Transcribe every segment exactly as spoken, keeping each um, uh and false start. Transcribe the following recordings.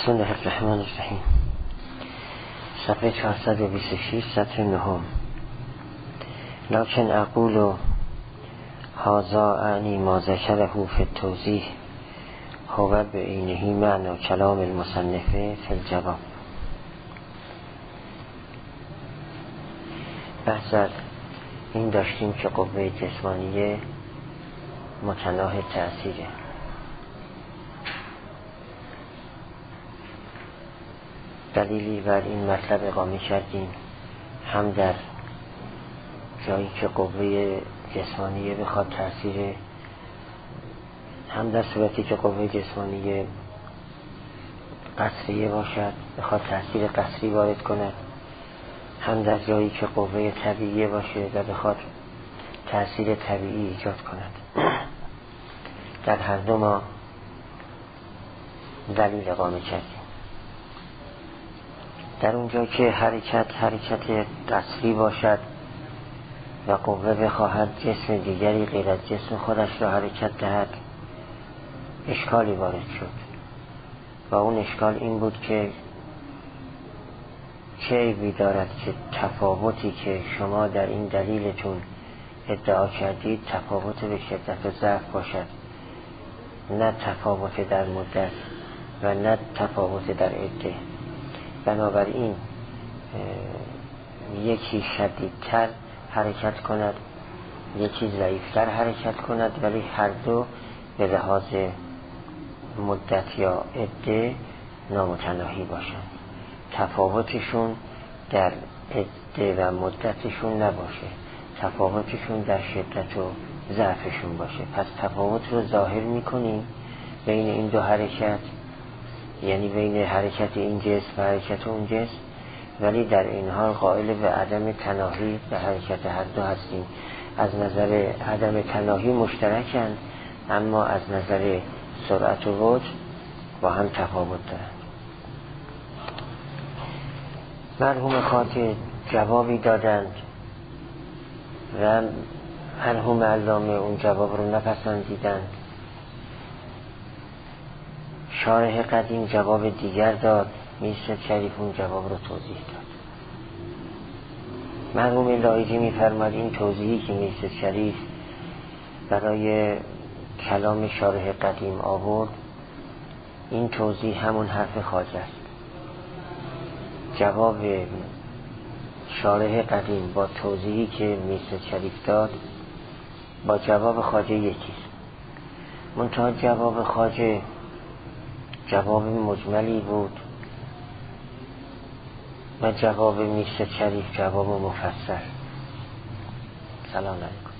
بسم الله الرحمن الرحیم. صفحه چهارصد و بیست و شش، سطر نهم. لکن اقول هذا اعنی ما ذکره فی التوضیح هو بعینه معنی کلام المصنف فی الجواب. بحث از این داشتیم که قوه جسمانیه متناهی تأثیره. دلیلی بر این مطلب اقامه کردیم، هم در جایی که قوه جسمانیه بخواد تأثیر، هم در صورتی که قوه جسمانیه قصریه باشد بخواد تأثیر قصری وارد کند، هم در جایی که قوه طبیعیه باشه و بخواد تأثیر طبیعی ایجاد کند. در هر دو ما دلیل اقامه کردیم. در اونجا که حرکت حرکت قصری باشد و قوه بخواهد جسم دیگری غیر از جسم خودش را حرکت دهد، اشکالی وارد شد و اون اشکال این بود که چه عیبی دارد که تفاوتی که شما در این دلیلتون ادعا کردید تفاوت به شدت و ضعف باشد، نه تفاوت در مدت و نه تفاوت در عده. بنابراین یکی شدیدتر حرکت کند، یکی ضعیفتر حرکت کند، ولی هر دو به لحاظ مدت یا عده نامتناهی باشند. تفاوتشون در عده و مدتشون نباشه، تفاوتشون در شدت و ضعفشون باشه. پس تفاوت رو ظاهر میکنیم بین این دو حرکت، یعنی بین حرکت این جسم و حرکت اون جسم، ولی در این حال قائل به عدم تناهی به حرکت هر دو هستیم. از نظر عدم تناهی مشترکند، اما از نظر سرعت و وجه با هم تفاوت دارند. مرحوم خواجه جوابی دادند و مرحوم علامه اون جواب رو نپسندیدند. شارح قدیم جواب دیگر داد، میرزا شریف اون جواب رو توضیح داد. مرحوم لایجی میفرماد این توضیحی که میرزا شریف برای کلام شارح قدیم آورد، این توضیح همون حرف خواجه است. جواب شارح قدیم با توضیحی که میرزا شریف داد با جواب خواجه یکیست، منتها جواب خواجه جواب مجملی بود و جواب میرزا شریف جواب مفصل. سلام علیکم.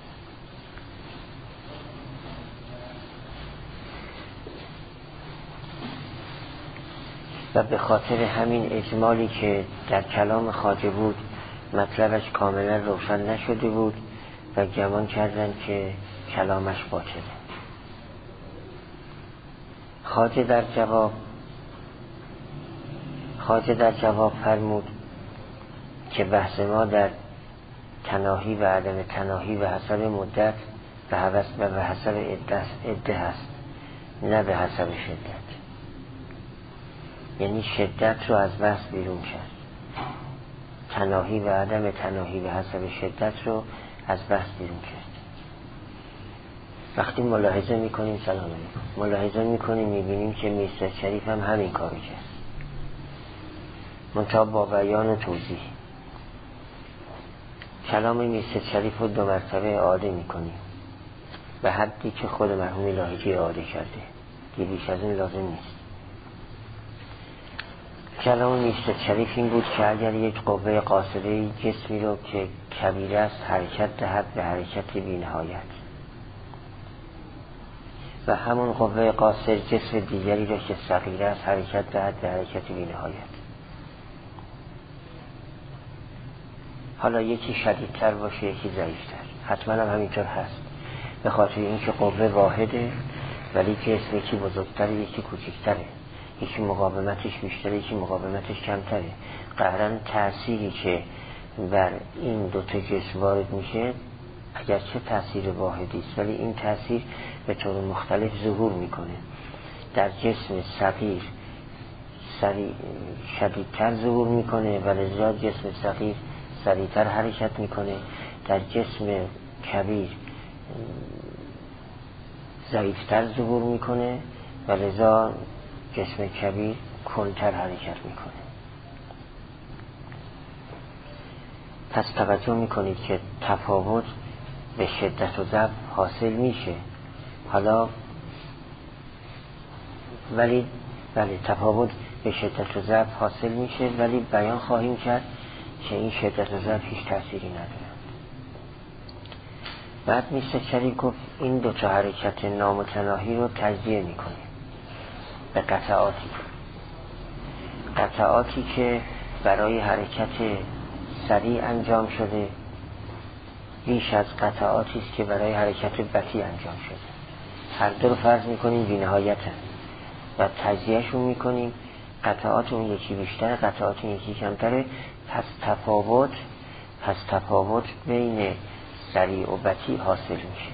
و به خاطر همین اجمالی که در کلام خواجه بود مطلبش کاملا روشن نشده بود و گمان کردند که کلامش باطله. خواجه در جواب خواجه در جواب فرمود که بحث ما در تناهی و عدم تناهی به حسب مدت به حسب و به حسب عده هست، نه به حسب شدت. یعنی شدت رو از بحث بیرون کرد، تناهی و عدم تناهی به حسب شدت رو از بحث بیرون کرد. وقتی ملاحظه میکنیم سلام علیکم ملاحظه میکنیم میبینیم که میرزا شریف هم همین کارو کرد، منتها با بیان و توضیح. کلام میرزا شریف رو دو مرتبه اعاده میکنیم به حدی که خود مرحوم لاهیجی اعاده کرده، دیگه بیش از این لازم نیست. کلام میرزا شریف این بود که اگر یک قوه قاصره جسمی رو که کبیره است حرکت دهد به حرکت بی نهایت و همون قوه قاصر جسم دیگری را که صغیره است حرکت دهد به حرکت بی نهایت، حالا یکی شدیدتر باشه یکی ضعیفتر، حتما هم همینطور هست، به خاطر اینکه قوه واحده ولی جسم یکی بزرگتره یکی کوچکتره، یکی مقاومتش بیشتره یکی مقاومتش کمتره. قهرن تأثیری که بر این دوتا جسم وارد میشه اگرچه تأثیر واحدی است ولی این تأثیر به طور مختلف ظهور میکنه. در جسم صغیر سریع شدیدتر ظهور میکنه و لذا جسم صغیر سریعتر حرکت میکنه، در جسم کبیر ضعیفتر ظهور میکنه و لذا جسم کبیر کندتر حرکت میکنه. پس توجه میکنید که تفاوت به شدت و ضعف حاصل میشه. حالا ولی بله تفاوت به شدت و ضعف حاصل میشه، ولی بیان خواهیم کرد که این شدت و ضعف هیچ تأثیری نداره. بعد میسته شریف گفت این دو تا حرکت نامتناهی رو تجزیه میکنه به قطعاتی قطعاتی که برای حرکت سریع انجام شده بیش از قطعاتی است که برای حرکت بطیء انجام شده. هر دو رو فرض میکنیم بی نهایتن و تجزیهشون میکنیم. قطعات اون یکی بیشتره، قطعات اون یکی کمتره. پس تفاوت پس تفاوت بین سریع و بطیء حاصل میشه.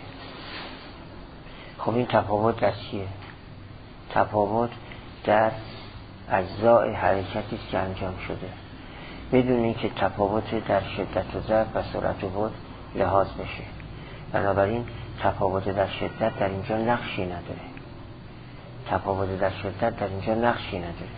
خب این تفاوت در چیه؟ تفاوت در اجزای حرکتی است که انجام شده، بدون اینکه تفاوت در شدت و ضعف و سرعت و بعد لحاظ بشه. بنابراین تفاوت در شدت در اینجا نقشی نداره. تفاوت در شدت در اینجا نقشی نداره.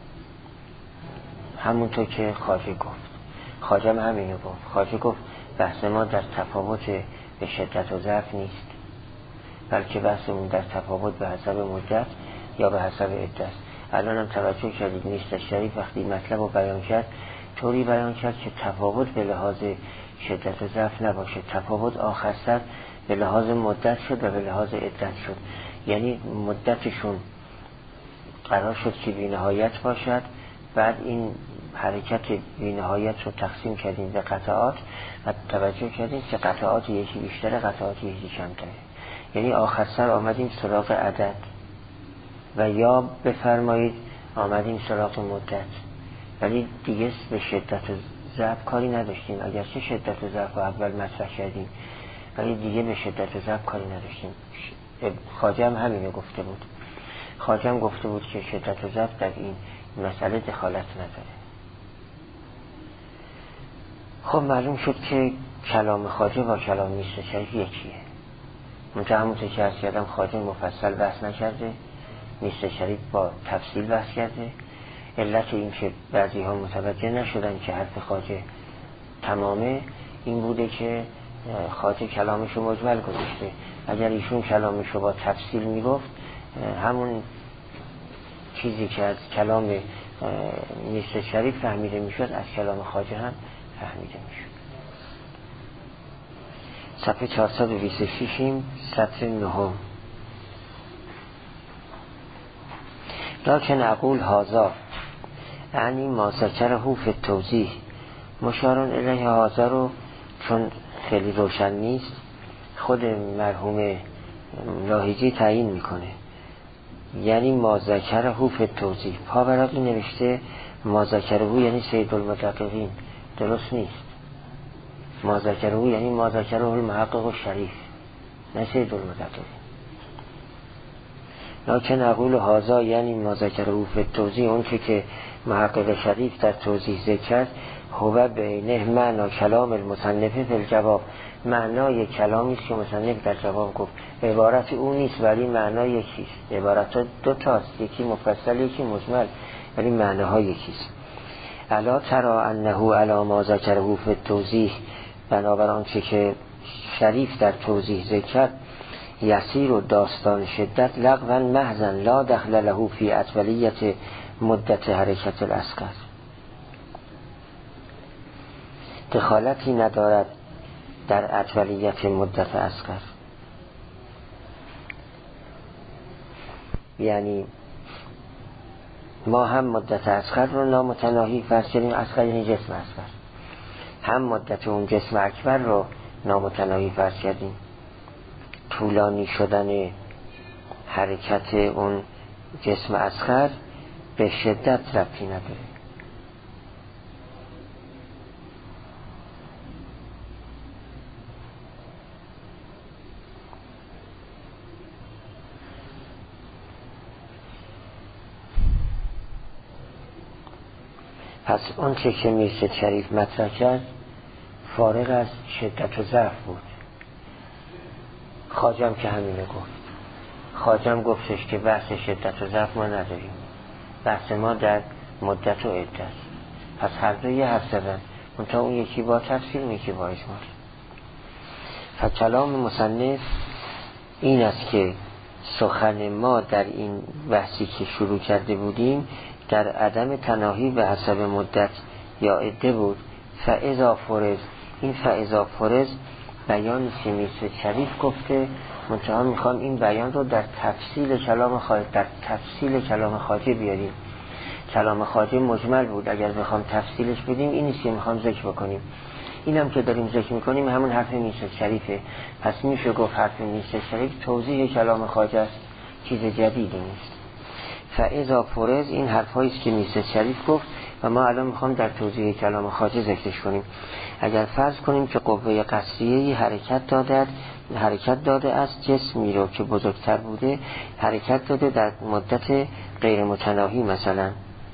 همونطور که خواجه گفت، خواجه هم همینو گفت. خواجه گفت بحث ما در تفاوت به شدت و ضعف نیست، بلکه بحثمون در تفاوت به حسب مدت یا به حسب عده است. الان هم توجه کردید نیست شریف وقتی مطلب رو بیان کرد طوری بیان کرد که تفاوت به لحاظ شدت و ضعف نباشه، تفاوت آخر سر به لحاظ مدت شد و به لحاظ عدت شد. یعنی مدتشون قرار شد که بی نهایت باشد، بعد این حرکت بی نهایت رو تقسیم کردیم به قطعات و توجه کردیم که قطعات یکی بیشتره، قطعات یکی کمتره. یعنی آخر سر آمدیم سراغ عدد و یا بفرمایید آمدیم سراغ مدت، ولی دیگه به شدت و ضعف کاری نداشتیم. اگرچه شدت و ضعف رو اول مطرح کردیم ولی دیگه به شدت و ضعف کاری نداشتیم. خواجه هم همینو گفته بود. خواجه هم گفته بود که شدت و ضعف در این مسئله دخالت نداره. خب معلوم شد که کلام خواجه با کلام میسته شریف یکیه. منطقه همونطور که عرض کردم خواجه مفصل بحث نکرده، میسته شریف با تفصیل بحث کرده. علت این که بعضی ها متوجه نشدن که حرف خواجه تمامه این بوده که خواجه کلامشو مجمل گذاشته. اگر ایشون کلامشو با تفصیل میگفت همون چیزی که از کلام میسته شریف فهمیده میشد از کلام خواجه هم فهمیده میشد. صفحه چهارصد و بیست و شش سطر نهم. لکن اقول هازا یعنی ما ذکره فی التوضیح مشارون الیه. هازا رو چون خیلی روشن نیست خود مرحوم لاهیجی تعیین میکنه، یعنی ما ذکره فی التوضیح. پابرقی نوشته ما ذکره یعنی سید المدققین، درست نیست. ما ذکره یعنی ما ذکره المحقق الشریف، نه سید المدققین. لکن اقول هازا یعنی ما ذکره فی التوضیح، اون که که محقق شریف در توضیح ذکر هو بینه معنا کلام المصنف فی الجواب. معنای کلامی که مصنف در جواب گفت عبارت او نیست ولی معنای یکیست. عبارت ها دو تاست، یکی مفصل یکی مجمل، ولی معناها یکیست. الا ترى انه علی ما ذکره فی التوضیح، بنابر آنچه که شریف در توضیح ذکر یسیر و داستان شدت لغوا محضا لا دخل له فی اطولیت مدت حرکت الاصغر. دخالتی ندارد در اطولیت مدت اصغر. یعنی ما هم مدت اصغر رو نامتناهی فرض کردیم، اصغر یعنی جسم اصغر، هم مدت اون جسم اکبر رو نامتناهی فرض کردیم. طولانی شدن حرکت اون جسم اصغر به شدت ربطی نداره. پس اون چه که میرسه شریف مطرح کرد فارغ از شدت و ضعف بود. خواجم که همینه گفت. خواجم گفتش که بحث شدت و ضعف ما نداریم، بحث ما در مدت و عدت. پس هر دو یه حرف زدن، منتها اون یکی با تفصیل، اون یکی با اجمال. فکلام مصنف این است که سخن ما در این بحثی که شروع کرده بودیم در عدم تناهی به حسب مدت یا عده بود. فاذا فرض، این فاذا فرض بیان سمیس شریف گفته، منتها میخوام این بیان رو در تفصیل کلام خواجه در تفصیل کلام خواجه بیاریم. کلام خواجه مجمل بود، اگر بخوام تفصیلش بدیم این نیست که میخوام ذکر بکنیم. اینم که داریم ذکر میکنیم همون حرف میرسه شریفه. پس میشه گفت حرف میرسه شریف توضیح کلام خواجه است، چیز جدیدی نیست. فاذا فرض این حرفایی است که میرسه شریف گفت و ما الان میخوام در توضیح کلام خواجه ذکرش کنیم. اگر فرض کنیم که قوه قصریه حرکت داده حرکت داده است جسمی رو که بزرگتر بوده حرکت داده در مدت غیر متناهی، مثلا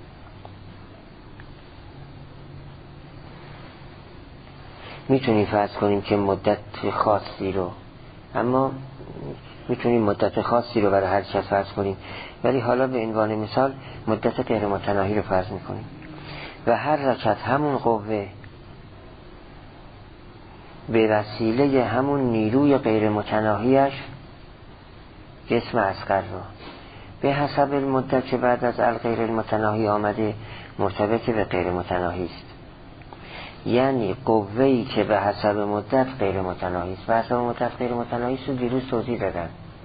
میتونیم فرض کنیم که مدت خاصی رو، اما میتونیم مدت خاصی رو برای حرکت فرض کنیم، ولی حالا به عنوان مثال مدت غیر متناهی رو فرض میکنیم و هر رکت همون قوه به وسیله همون نیروی غیر متناهیش جسم اصغر رو به حسب المدت که بعد از الغیر المتناهی آمده مرتبط به غیر متناهی است. یعنی قوه‌ای که به حسب مدت غیر متناهی است، به حسب مدت غیر متناهی است رو دیروز توضیح دادن.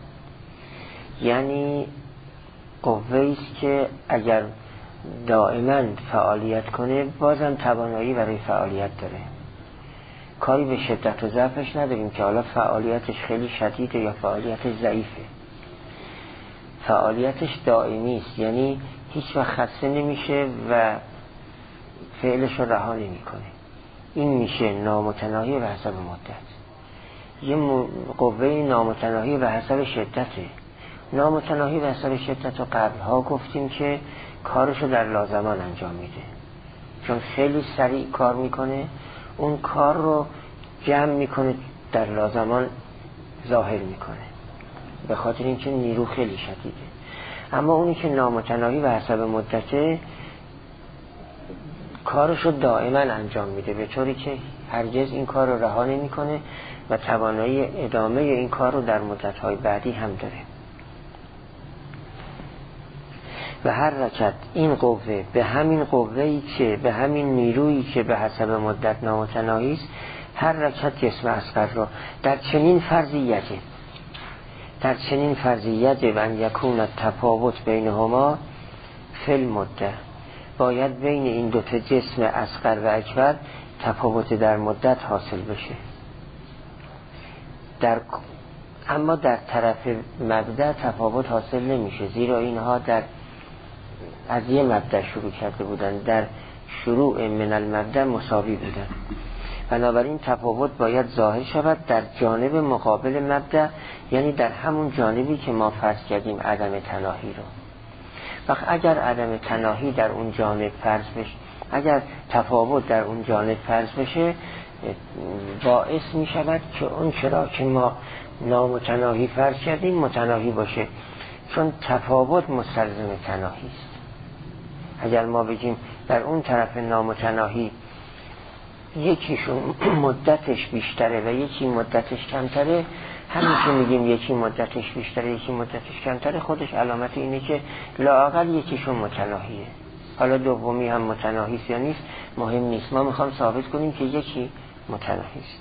یعنی قوه‌ای است که اگر دائما فعالیت کنه بازم توانایی برای فعالیت داره. کاری به شدت و ضعفش نداریم که حالا فعالیتش خیلی شدیده یا فعالیتش ضعیفه. فعالیتش دائمی است، یعنی هیچ وقت خسته نمیشه و فعلش رو رها نمیکنه. این میشه نامتناهی به حسب مدت. یه قوه نامتناهی به حسب شدته. نامتناهی به حسب شدت و قبلها گفتیم که کارشو در لازمان انجام میده، چون خیلی سریع کار میکنه، اون کار رو جمع میکنه در لازمان ظاهر میکنه به خاطر اینکه نیرو خیلی شدیده. اما اونی که نامتناهی به حسب مدته کارشو دائما انجام میده، به طوری که هرگز این کار رو رها نمیکنه و توانایی ادامه این کار رو در مدت‌های بعدی هم داره. و هر رکت این قوه به همین قوه‌ای که به همین نیرویی که به حسب مدت نامتناهی است، هر رکت جسم اصغر را در چنین فرضیتی در چنین فرضیتی و ان یکون التفاوت بینهما فی المده، باید بین این دو تا جسم اصغر و اکبر تفاوت در مدت حاصل بشه. در اما در طرف مبدأ تفاوت حاصل نمیشه، زیرا اینها در از یه مبدأ شروع کرده بودن، در شروع من المبدأ مساوی بودن. بنابراین تفاوت باید ظاهر شود در جانب مقابل مبدأ، یعنی در همون جانبی که ما فرض کردیم عدم تناهی رو. وقت اگر عدم تناهی در اون جانب فرض بشه، اگر تفاوت در اون جانب فرض بشه، باعث می شود که اون چرا که ما نامتناهی فرض کردیم متناهی باشه، چون تفاوت مستلزم تناهی است. اگر ما بگیم در اون طرف نامتناهی یکیشون مدتش بیشتره و یکی مدتش کمتره، همین که میگیم یکی مدتش بیشتره یکی مدتش کمتره، خودش علامت اینه که لااقل یکیشون متناهیه. حالا دومی هم متناهی است یا نیست مهم نیست، ما میخوام ثابت کنیم که یکی متناهی است.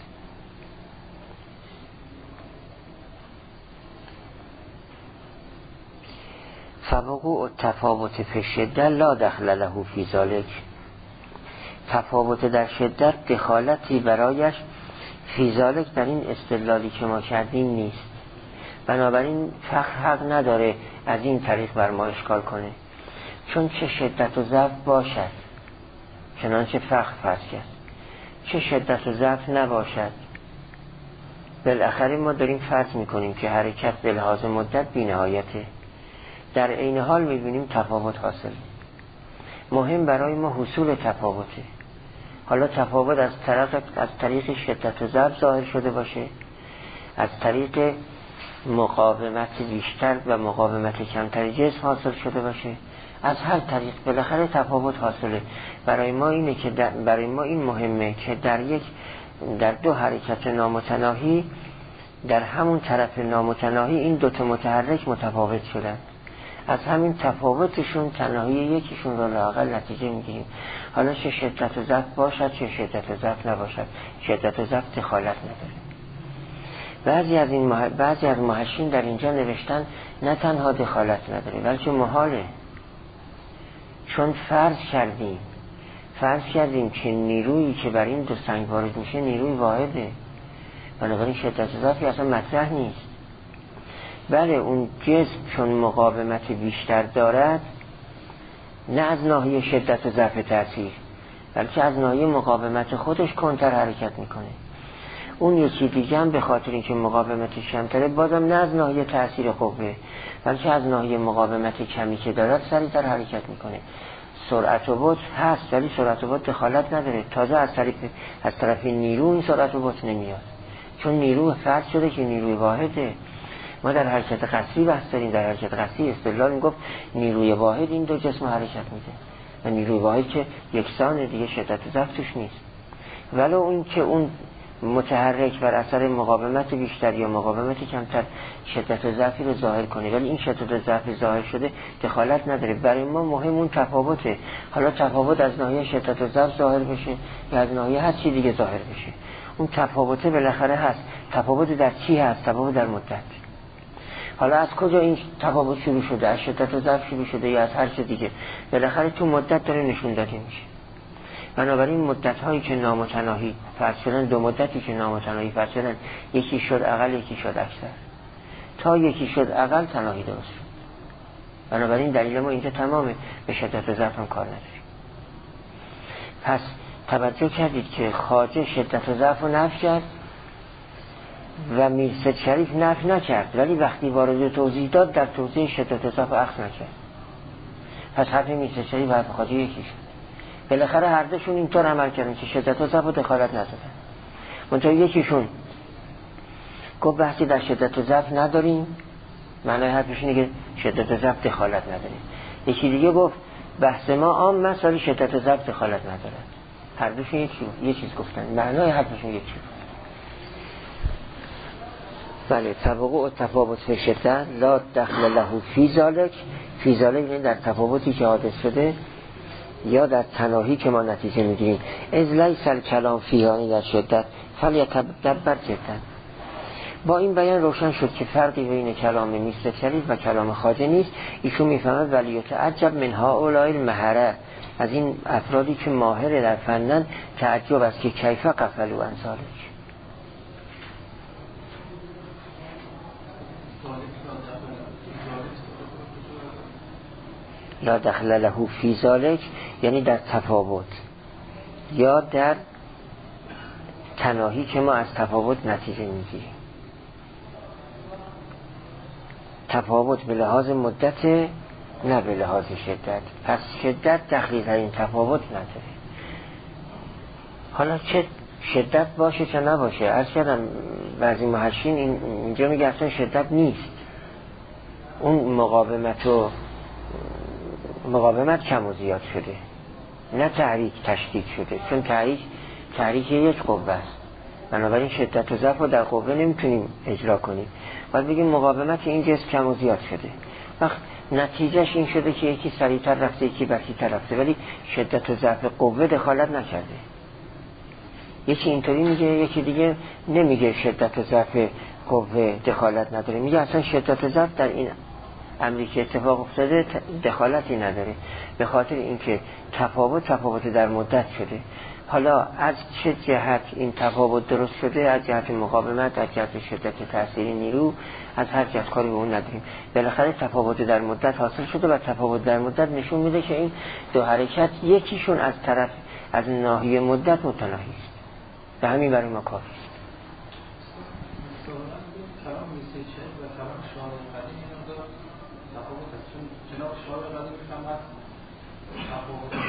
فوقوع التفاوت فی الشدة لا دخل له فی ذلک، تفاوت در شدت دخالتی برایش فی ذلک در این استدلالی که ما کردیم نیست. بنابراین فقه حق نداره از این طریق بر ما اشکال کنه، چون چه شدت و ضعف باشد چنانچه فقه فرض کرد، چه شدت و ضعف نباشد بالاخره ما داریم فرض میکنیم که حرکت به لحاظ مدت بی نهایته، در عین حال میبینیم تفاوت حاصل. مهم برای ما حصول تفاوته. حالا تفاوت از طرف از طریق شدت و ضعف ظاهر شده باشه، از طریق مقاومت بیشتر و مقاومت کمتر جسم حاصل شده باشه، از هر طریق بالاخره تفاوت حاصله. برای ما اینه که در برای ما این مهمه که در یک در دو حرکت نامتناهی، در همون طرف نامتناهی این دو تا متحرک متفاوت شدن، از همین تفاوتشون تناهی یکیشون رو لااقل نتیجه میگیریم. حالا چه شدت و ضعف باشد چه شدت و ضعف نباشد، شدت و ضعف دخالت نداره. بعضی از این مح... بعضی از محشین در اینجا نوشتن نه تنها دخالت نداره بلکه محاله، چون فرض کردیم فرض کردیم که نیرویی که بر این دو سنگ وارد میشه نیروی واحده، بنابراین شدت و ضعفی اصلا مطرح نیست. بله اون جسم چون مقاومت بیشتر دارد، نه از ناحیه شدت و ضعف تأثیر بلکه از ناحیه مقاومت خودش کنتر حرکت میکنه. اون یکی دیگه هم به خاطر اینکه مقاومتش کمتره، بازم نه از ناحیه تأثیر قوه بلکه از ناحیه مقاومت کمی که دارد سریعتر حرکت میکنه. سرعت و بطء هست ولی سرعت و بطء دخالت نداره. تازه از طریق از طرف نیرو این سرعت و بطء نمیاد، چون نیرو فرض شده که نیروی واحده. ما در حرکت قصری بحث داریم، در حرکت قصری استدلال میگفت نیروی واحد این دو جسم حرکت میده و نیروی واحد که یکسان دیگه شدت و ضعف توش نیست. ولو اون که اون متحرک بر اثر مقاومت بیشتر یا مقاومت کمتر شدت و ضعفی رو ظاهر کنه، ولی این شدت و ضعف ظاهر شده دخالت نداره. برای ما مهم اون تفاوته. حالا تفاوت از ناحیه شدت و ضعف ظاهر بشه یا از ناحیه هر چی دیگه ظاهر بشه، اون تفاوته بالاخره هست. تفاوت در چی هست؟ تفاوت در مدت. حالا از کجا این تفاوت شروع شده؟ از شدت و ضعف شروع شده یا از هر چه دیگه؟ بالاخره تو مدت داره نشون داده میشه. بنابراین مدت هایی که نامتناهی فرض شدن، دو مدتی که نامتناهی فرض شدن، یکی شد اقل یکی شد اکثر، تا یکی شد اقل تناهی درست شد. بنابراین دلیل ما اینجا تمامه، به شدت و ضعف هم کار نداریم. پس توجه کردید که خواجه شدت و ضعف رو نفی کرد و میرسد شریف نفی نکرد، ولی وقتی وارد توضیح داد در توضیح شدت و ضعف اخذ نکرد. پس حرف میرسد شریف و حرف خواجه یکی شد. بالاخره هر دوشون اینطور عمل کردن که شدت و ضعف و دخالت ندادن. منتها یکیشون گفت بحثی در شدت و ضعف نداریم، معنای حرفش اینه که شدت و ضعف دخالت نداریم. یکی دیگه گفت بحث ما عام است ولی شدت و ضعف دخالت ندارن. هر دوشون یک چیز یک چیز گفتن، معنای حرفشون یک چیز. بله، توقع و تفاوت فی شدت لا دخل له فی ذلک. فی ذلک یعنی در تفاوتی که حادث شده یا در تناهی که ما نتیجه میگیریم. از لیس الکلام فیها در شدت فلیتدبر جدا. با این بیان روشن شد که فرقی بین کلام میرزا شریف و کلام خواجه نیست. ایشون میفهمد ولی یتعجب من هؤلاء المهره، از این افرادی که ماهر در فنن تعجب است که کیف غفلوا عن ذلک. لا دخل له فی ذلک یعنی در تفاوت یا در تناهی که ما از تفاوت نتیجه میگیریم. تفاوت به لحاظ مدت نه به لحاظ شدت. پس شدت دخلی در این تفاوت نداره. حالا چه شدت باشه چه نباشه، عرض کردم بعضی محشین اینجا میگه اصلا شدت نیست، اون مقاومت و مقاومت کم و زیاد شده، نه تحریک تشدید شده، چون تحریک تحریک یک قوه است. بنابراین شدت و ضعف رو در قوه نمیتونیم اجرا کنیم، باید بگیم مقاومت این جسم کم و زیاد شده. وقت نتیجهش این شده که یکی سریعتر رفته یکی بسیطر رفته، ولی شدت و ضعف قوه دخالت نکرده. یکی اینطوری میگه، یکی دیگه نمیگه شدت و ضعف قوه دخالت نداره، میگه اصلا شدت و ضعف در این امری که اتفاق افتاده دخالتی نداره، به خاطر اینکه تفاوت تفاوت در مدت شده. حالا از چه جهت این تفاوت درست شده؟ از جهت مقاومت، از جهت شدت تأثیر نیرو، از هر جهت کاری به اون نداریم. بالاخره تفاوت در مدت حاصل شده و تفاوت در مدت نشون میده که این دو حرکت یکیشون از طرف از ناحیه مدت متناهی است. به همین برای ما کافی است. جناب شاه را میفهمد تفاوت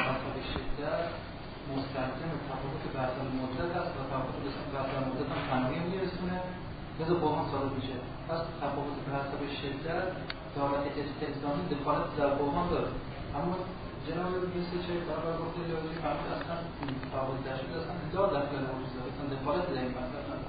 مستلزم تفاوت بحث مدت است و تفاوت بحث مدت هم تنهایی میرسونه لذا با هم ثابت میشه. پس تفاوت بحث به شدت دارد استثنایی دخالت در بحران داره. اما جناب مثل چه برابر گفته جوابی فرمود اصلا تفاوت در شدت اصلا دار در کل وجود داره، اصلا دخالت در این بحث نداره.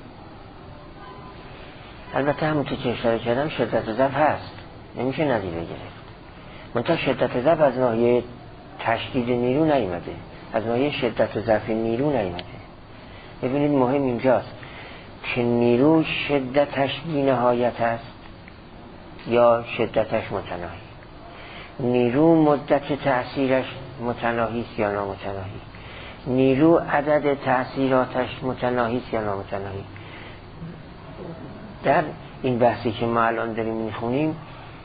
البته همونطور که اشاره کردم شدت ضعف هست، نمیشه ندیده گرفت. منتها شدت ضعف از ناحیه تشدید نیرو نیامده، از ناحیه شدت و ضعف نیرو نیامده. ببینید مهم اینجاست که نیرو شدتش بی نهایت است یا شدتش متناهی، نیرو مدت تأثیرش متناهی است یا نامتناهی، نیرو عدد تأثیراتش متناهی است یا نامتناهی. در این بحثی که ما الان داریم میخونیم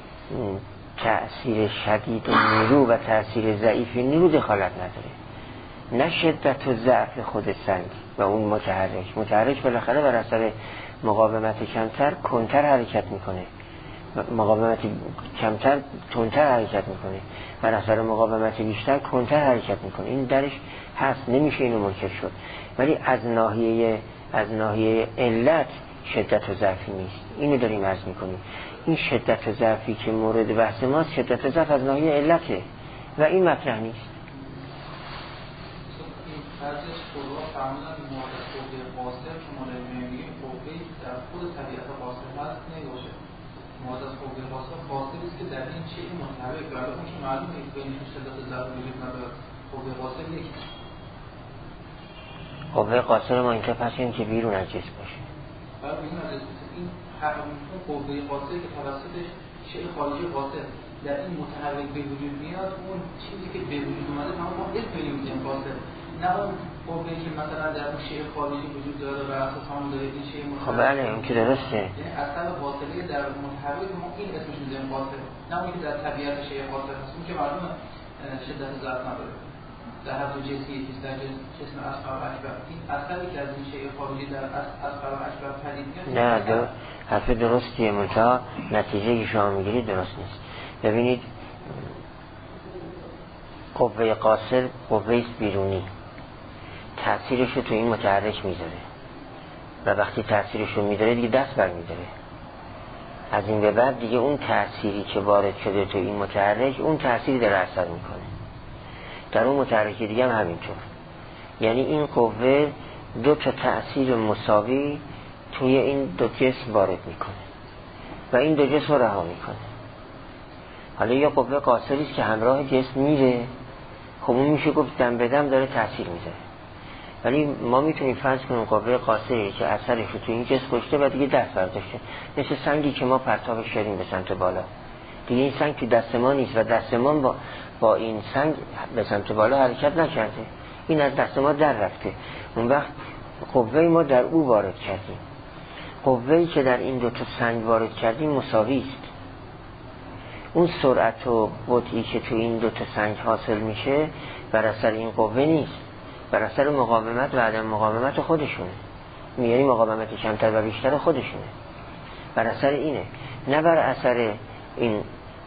تأثیر شدید نیرو و تأثیر ضعیف نیرو دخالت نداره، نه شدت و ضعف خود سنگ و اون متحرک متحرک بالاخره بر اثر مقاومت کمتر کنتر حرکت میکنه، مقاومت کمتر تندتر حرکت میکنه، بر اثر مقاومت بیشتر کنتر حرکت میکنه. این درش هست، نمیشه اینو منکر شد. ولی از ناحیه از ناحیه علت شدت و ضعفی نیست، اینو داریم عرض میکنیم. این شدت و ضعفی که مورد بحث ماست شدت و ضعف از ناحیه علته و این مطرح نیست. بعضیش قرآن فرمودن مورد قوه قاصر که مورد میگیم قوهی در خود طبیعت قاصر هست نمیباشه. مورد قوه قاصر قاصری است که در این چیز متحرک و اون که معلومه که بینش شدت ضعف وجود نداره. قوه قاصر یکی. قوه قاصر ما اینجا پس این که بیرون از جسم باشه. بعد بیرون از جسم این هر اون قوه قاصری که توسطش شیء خارجی قاصر در این متحرک به وجود میاد، اون چیزی که به وجود اومده ما ما اسم میدیم قاصر. نه اون قوه‌ای که مثلا در اون شیء خارجی وجود داره و اساس هم داره این شیء متحرک. خب بله اون که درسته. یعنی اصل قاصری در متحرک ما این اسمش میذاریم قاصر. نه اونی که در طبیعت شیء قاصر هست، اون که معلومه شدت ضعف نداره. در حد جنسی است، در جسم اصغر و اکبر. این اصلی که از این شیء خارجی در اصغر و اکبر پدید میاد. نه در حرف درستیه، منتها نتیجه که شما میگیرید درست نیست. ببینید قوه قاصر قوه بیرونی تأثیرش رو تو این متحرک میذاره و وقتی تأثیرش رو میذاره دیگه دست بر میذاره. از این به بعد دیگه اون تأثیری که وارد شده تو این متحرک اون تأثیری داره اثر میکنه در اون متحرک دیگه هم همینطور. یعنی این قوه دو تا تأثیر مساوی توی این دو جسم وارد میکنه و این دو جسم رو رها میکنه. حالا یا قوه قاصری است که همراه جسم میره، خب اون میشه گفت دم به دم داره تأثیر میذاره. ولی ما میتونیم فرض کنیم قوه قاصری که اثرش رو تو این جسم کشته و دیگه دست برداشته، مثل سنگی که ما پرتابش کردیم به سمت بالا، دیگه این سنگ تو دست ما نیست و دست ما با, با این سنگ به سمت بالا حرکت نکرده، این از دست ما در رفته. اون وقت قوه ما در او وارد کردیم، قوه‌ای که در این دو تا سنگ وارد کردیم مساوی است. اون سرعت و بطئی که تو این دو تا سنگ حاصل میشه بر اثر این قوه نیست، بر اثر مقاومت و عدم مقاومت خودشونه، میاری مقاومت کمتر و بیشتر خودشونه، بر اثر اینه، نه بر اثر این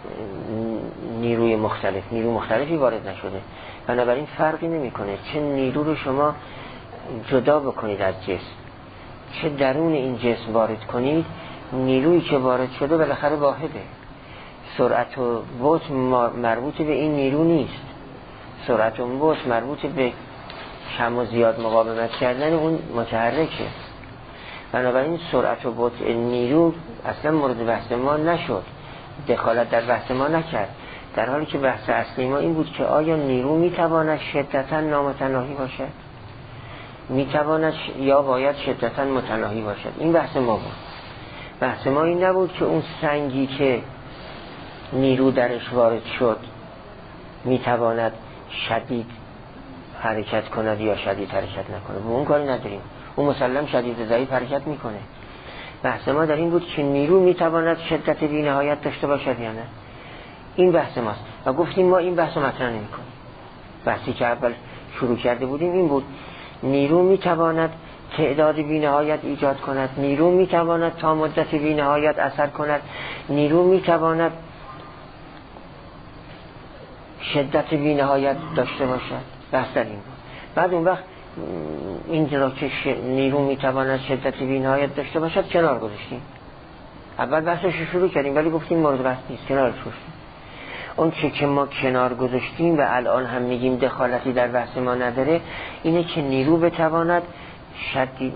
نیروی مختلف. نیروی مختلفی وارد نشده، بنابراین فرقی نمیکنه چه نیرو رو شما جدا بکنید از جسم، چه درون این جسم وارد کنید، نیرویی که وارد شده بالاخره واحده. سرعت و بطء مربوط به این نیرو نیست، سرعت و بطء مربوط به کم و زیاد مقاومت کردن اون متحرکه. بنابراین سرعت و بطء نیرو اصلا مورد بحث ما نشد، دخالت در بحث ما نکرد، در حالی که بحث اصلی ما این بود که آیا نیرو میتواند شدتا نامتناهی باشد، میتواند یا باید شدتا متناهی باشد. این بحث ما بود. بحث ما این نبود که اون سنگی که نیرو درش وارد شد میتواند شدید حرکت کند یا شدید حرکت نکنه، به اون کاری نداریم، اون مسلم شدید و ضعیف حرکت میکنه. بحث ما در این بود که نیرو میتواند شدت بی نهایت داشته باشد یا نه. این بحث ماست و گفتیم ما این بحث رو مطرح نمی کنیم. بحثی که اول شروع کرده بودیم این بود نیرو میتواند تعداد بی نهایت ایجاد کند، نیرو میتواند تا مدت بی نهایت اثر کند، نیرو میتواند شدت بی نهایت داشته باشد. بحث در این بود. بعد اون وقت این را که ش... نیرو میتواند شدت بی‌نهایت داشته باشد کنار گذاشتیم. اول بحثش رو شروع کردیم ولی گفتیم مورد بحث نیست، کنار گذاشتیم. اون چه که ما کنار گذاشتیم و الان هم میگیم دخالتی در بحث ما نداره، اینه که نیرو بتواند شدید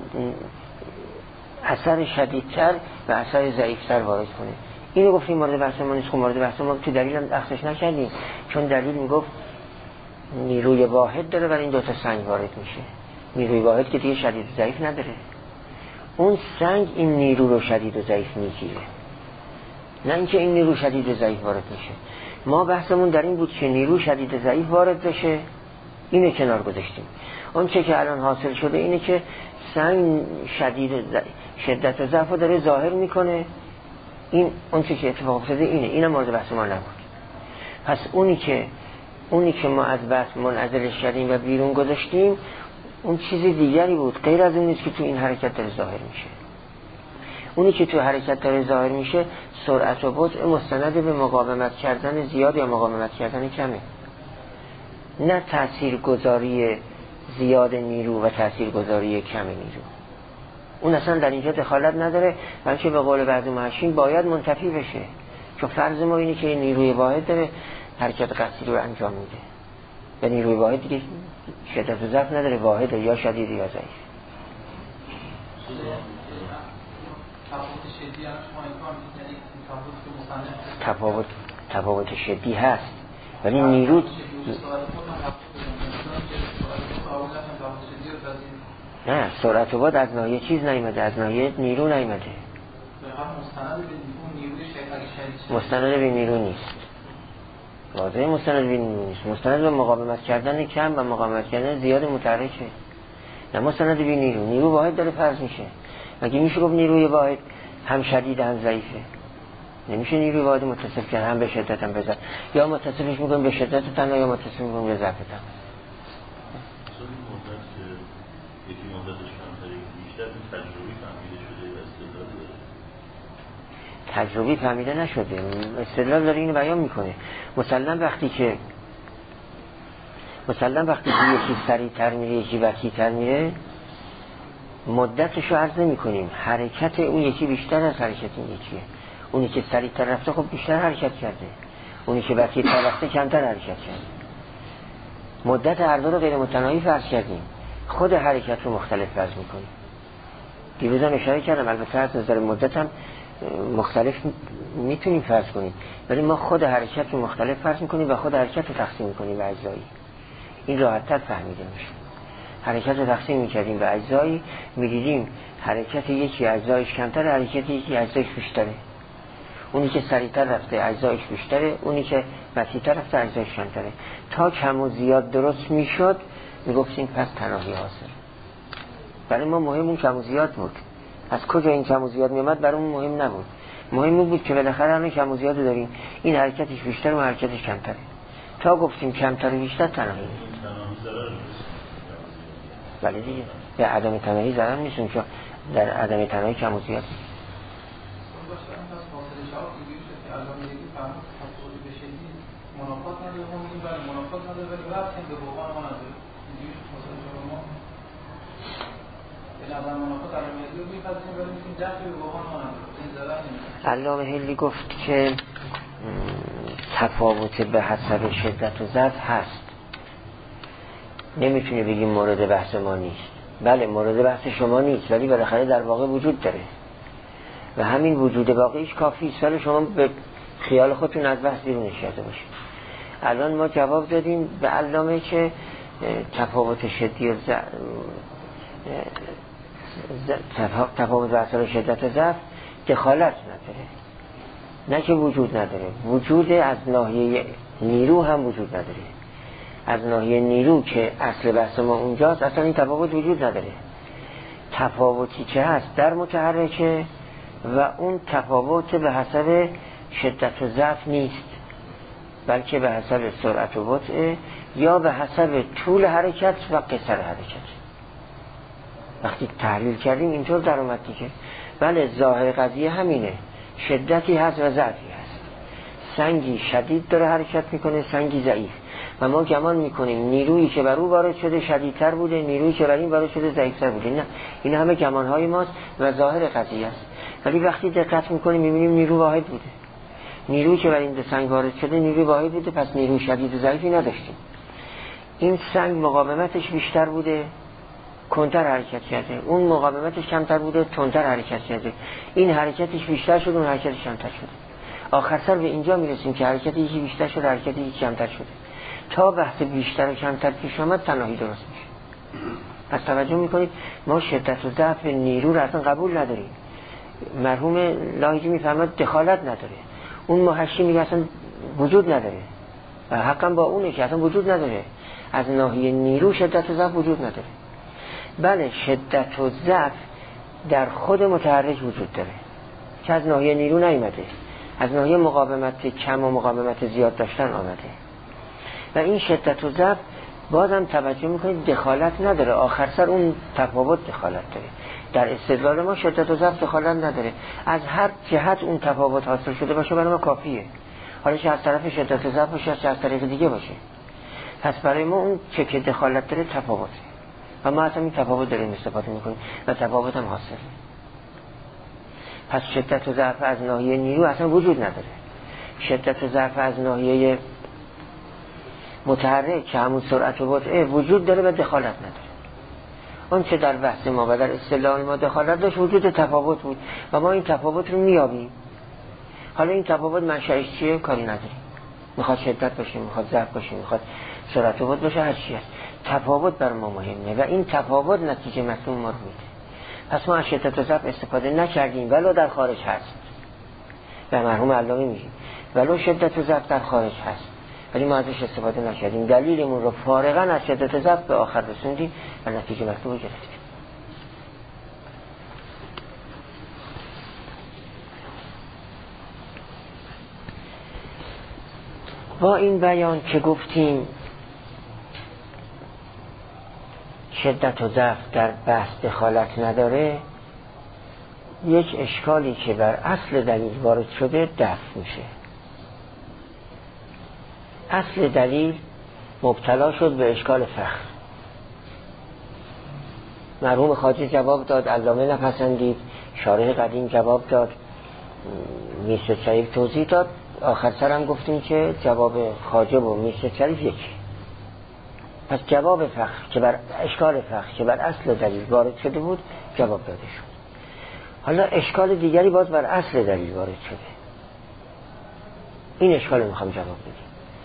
اثر شدیدتر و اثر ضعیفتر وارد کنه. اینو گفتیم مورد بحث ما نیست. خب مورد بحث ما تو دلیل هم اخذش نکردیم، چون دلیل میگفت نیروی واحد داره ولی این دوتا سنگ وارد میشه. نیروی واحد که دیگه شدید و ضعیف نداره، اون سنگ این نیرو رو شدید و ضعیف میگیره، نه اینکه این نیرو شدید و ضعیف وارد میشه. ما بحثمون در این بود که نیرو شدید و ضعیف وارد بشه، اینو کنار گذاشتیم. اون چه که الان حاصل شده اینه که سنگ شدید شدت و ضعف رو داره ظاهر میکنه. این اون چه که اتفاق افتاده اینه، اینم مورد بحث ما نبود. پس اونی که اونی که ما از بحث منعزلش کردیم و بیرون گذاشتیم اون چیز دیگری بود غیر از اون نیست که تو این حرکت داره ظاهر میشه. اونی که تو حرکت داره ظاهر میشه سرعت و بطء مستند به مقاومت کردن زیاد یا مقاومت کردن کمه، نه تاثیرگذاری زیاد نیرو و تاثیرگذاری کم نیرو. اون اصلا در اینجا دخالت نداره، بلکه به قول بعضی محشین باید منتفی بشه، چون فرض ما اینه که نیروی واحد داره حرکت قصدی رو انجام میده و نیروی واحد دیگه شدت و ضعف نداره، واحد یا شدید یا ضعیف. تفاوت تفاوت شدی هست ولی نیرو نه، سرعت و باد از ناحیه چیز نیامده، از ناحیه نیرو نیامده. مستند به نیرو نیست، واضحه مستند به نیرو نیست. مستند به مقاومت کردن کم و مقاومت کردن زیاد متحرکه، نه مستند به نیرو. نیرو واحد داره فرض میشه. مگه میشه گفت نیروی واحد هم شدید هم ضعیفه؟ نمیشه نیروی واحد متصف کرد هم به شدت هم به ضعف، یا متصفش میکنیم به شدت تنها یا متصف میکنیم به ضعف تنها. یکی مدتش کمتری بیشتر تجربی فهمیده شده و استدلال داره. تجربی فهمیده نشده، استدلال داره اینو بیان میکنه. مسلم وقتی که مسلم وقتی که یکی سریع‌تر میره یکی بطی‌تر میره مدتشو عرض نمی‌کنیم، حرکت اون یکی بیشتر از حرکت این یکیه. اونی که سریع‌تر رفته خب بیشتر حرکت کرده، اونی که بطی‌تر رفته کمتر حرکت کرده. مدت هر دو رو غیر متناهی فرض کردیم، خود حرکت رو مختلف فرض میکنیم. دیروز هم اشاره کردم البته از نظر مدت هم مختلف میتونیم فرض کنیم، ولی ما خود حرکت رو مختلف فرض میکنیم و خود حرکت رو تقسیم میکنیم به اجزایی. این راحت‌تر فهمیده میشه. حرکت رو تقسیم میکردیم به اجزایی، میدیدیم حرکت یکی اجزایش کمتره، حرکت یکی اجزایش بیشتره. اونی که سریعتر رفته اجزایش بیشتره، اونی که بطی‌تر رفته اجزایش کمتره. تا کم و زیاد درست میشد میگفتیم پس تناهی حاصل. برای ما مهم اون کم و زیاد بود. از کجا این کم و زیاد میامد برای اون مهم نبود. مهم بود که بالاخره همین کم و زیاد داریم، این حرکتش بیشتر و حرکتش کمتره. تا گفتیم کمتر و بیشتر تناهی نیست. ولی دیگه به عدم تناهی ضرر نیست، چون در عدم تناهی کم و زیاد منافات نداره، ما میگیم برای منافات نداره ولی رفتیم به بحران ما نداره. اینجوری مثلا شما این عدم منافات علمیتی رو میپذیریم ولی میگیم دخلی به بحران ما نداره، این ضرر نمیشه. علامه حلی گفت که تفاوت به حسب شدت و ضعف هست، نمیتونه بگیم مورد بحث ما نیست. بله مورد بحث شما نیست ولی بالاخره در واقع وجود داره و همین وجود واقعیش کافی است، ولی شما به خیال خودتون از بحث بیرونش کرده باشید. الان ما جواب دادیم به علامه که تفاوت شدی و ز... تفاوت به اثر شدت و ضعف دخالت نداره، نه که وجود نداره. وجود از ناحیه نیرو هم وجود نداره. از ناحیه نیرو که اصل بحث ما اونجاست اصلا این تفاوت وجود نداره. تفاوتی که هست در متحرکه و اون تفاوت به حسب شدت و ضعف نیست، بلکه به حسب سرعت و بطء یا به حسب طول حرکت و قصر حرکت. وقتی تحلیل کردیم اینطور در اومد دیگه. بله ظاهر قضیه همینه، شدتی هست و ضعفی هست. سنگی شدید داره حرکت میکنه، سنگی ضعیف. و ما گمان میکنیم نیرویی که بر او وارد شده شدیدتر بوده، نیرویی که بر این وارد شده ضعیف‌تر بوده. نه، این همه گمانهای ماست و ظاهر قضیه است. ولی وقتی دقت میکنیم میبینیم نیرو واحد بوده. نیرویی که بر این دو سنگ وارد شده نیروی واحد بوده، پس نیروی شدید و ضعیفی نداشتیم. این سنگ مقاومتش بیشتر بوده، کنتر حرکت کرده، اون مقاومتش کمتر بوده، تندتر حرکت کرده. این حرکتش بیشتر شده، اون حرکتش کمتر شده. آخر سر به اینجا میرسیم که حرکت یکی بیشتر شده، حرکت یکی کمتر شده. تا بحث بیشتر و کمتر پیش آمد تناهی درست میشه. پس توجه میکنید ما شدت و ضعف نیرو رو اصلا قبول نداریم. مرحوم لاهیجی میفرماد دخالت نداره. اون محشی میگه اصلا وجود نداره و حقا با اونه که اصلا وجود نداره. از ناحیه نیرو شدت و ضعف وجود نداره. بله شدت و ضعف در خود متحرک وجود داره که از ناحیه نیرو نیامده، از ناحیه مقاومت کم و مقاومت زیاد داشتن آمده. و این شدت و ضعف بازم توجه میکنید دخالت نداره. آخر سر اون تفاوت دخالت داره. در استدلال ما شدت و ضعف دخالت نداره. از هر جهت اون تفاوت حاصل شده باشه برای ما کافیه. حالا چه از طرف شدت و ضعف باشه چه از طریق دیگه باشه. پس برای ما اون چه که دخالت داره تفاوته و ما اصلا این تفاوت داریم استفاده میکنیم و تفاوت هم حاصله. پس شدت و ضعف از ناحیه نیرو اصلا وجود نداره. شدت و ضعف از ناحیه متحرک که همون سرعت و بطء وجود داره و دخالت نداره. اون چه در بحث ما و در اصطلاح ما دخالت داشت وجود تفاوت بود و ما این تفاوت رو میابیم. حالا این تفاوت منشأش چیه کاری نداریم. میخواد شدت باشه، میخواد ضعف باشه، میخواد سرعت و بطء باشه، هر چی هست. تفاوت بر ما مهمه و این تفاوت نتیجه مطلوب ما رو میده. پس ما از شدت و ضعف استفاده نکردیم ولو در خارج هست. و مرحوم علامه میگه ولو شدت و ضعف در خارج هست ولی ما ازش استفاده نکردیم. دلیلمون رو فارغاً از شدت و ضعف به آخر رسوندیم و نتیجه مطلوب رو گرفتیم. با این بیان که گفتیم شدت و ضعف در بحث دخالت نداره، یک اشکالی که بر اصل دلیل وارد شده دفع میشه. اصل دلیل مبتلا شد به اشکال فخر. مرحوم خواجه جواب داد، علامه نپسندید، شارح قدیم جواب داد، میرزا شریف توضیح داد. آخر سرم گفتیم که جواب خواجه و میرزا شریف یکی. پس جواب فخر که بر اشکال فخر که بر اصل دلیل وارد شده بود جواب داده شد. حالا اشکال دیگری باز بر اصل دلیل وارد شده. این اشکال میخوام جواب بدیم.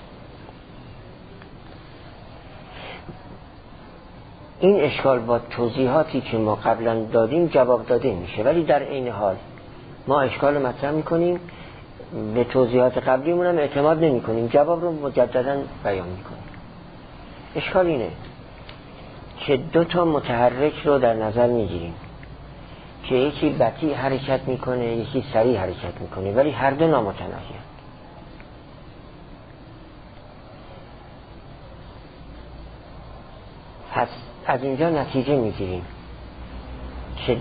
این اشکال با توضیحاتی که ما قبلا دادیم جواب داده میشه، ولی در این حال ما اشکال مطرح میکنیم، به توضیحات قبلیمون هم اعتماد نمی کنیم، جواب رو مجددا بیان میکنیم. اشکال اینه که دو تا متحرک رو در نظر میگیریم که یکی بطیء حرکت میکنه یکی سریع حرکت میکنه ولی هر دو نامتناهی هست. پس از اینجا نتیجه میگیریم که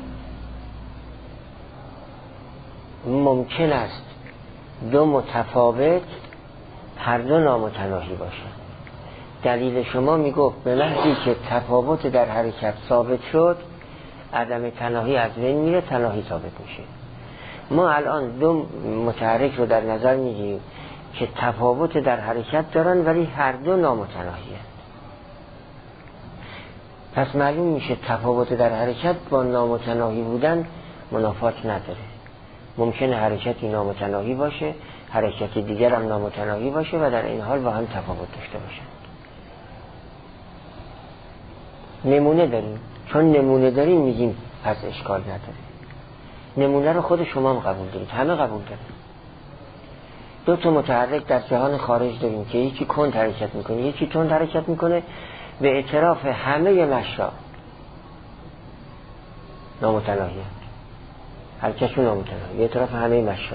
ممکن است دو متفاوت هر دو نامتناهی باشند. دلیل شما میگفت به محضی که تفاوت در حرکت ثابت شد عدم تناهی از بین میره، تناهی ثابت میشه. ما الان دو متحرک رو در نظر میگیریم که تفاوت در حرکت دارن ولی هر دو نامتناهی هست. پس معلوم میشه تفاوت در حرکت با نامتناهی بودن منافات نداره. ممکنه حرکتی نامتناهی باشه، حرکت دیگر هم نامتناهی باشه و در این حال با هم تفاوت داشته باشن. نمونه داریم، چون نمونه داریم میگیم پس اشکال نداره. نمونه رو خود شما هم قبول دارید، همه قبول دارید. دو تا متحرک در جهان خارج داریم که یکی کند حرکت میکنه یکی تند حرکت میکنه، به اعتراف همه مشا نامتناهی هست. حرکتشون نامتناهی به اعتراف همه مشا.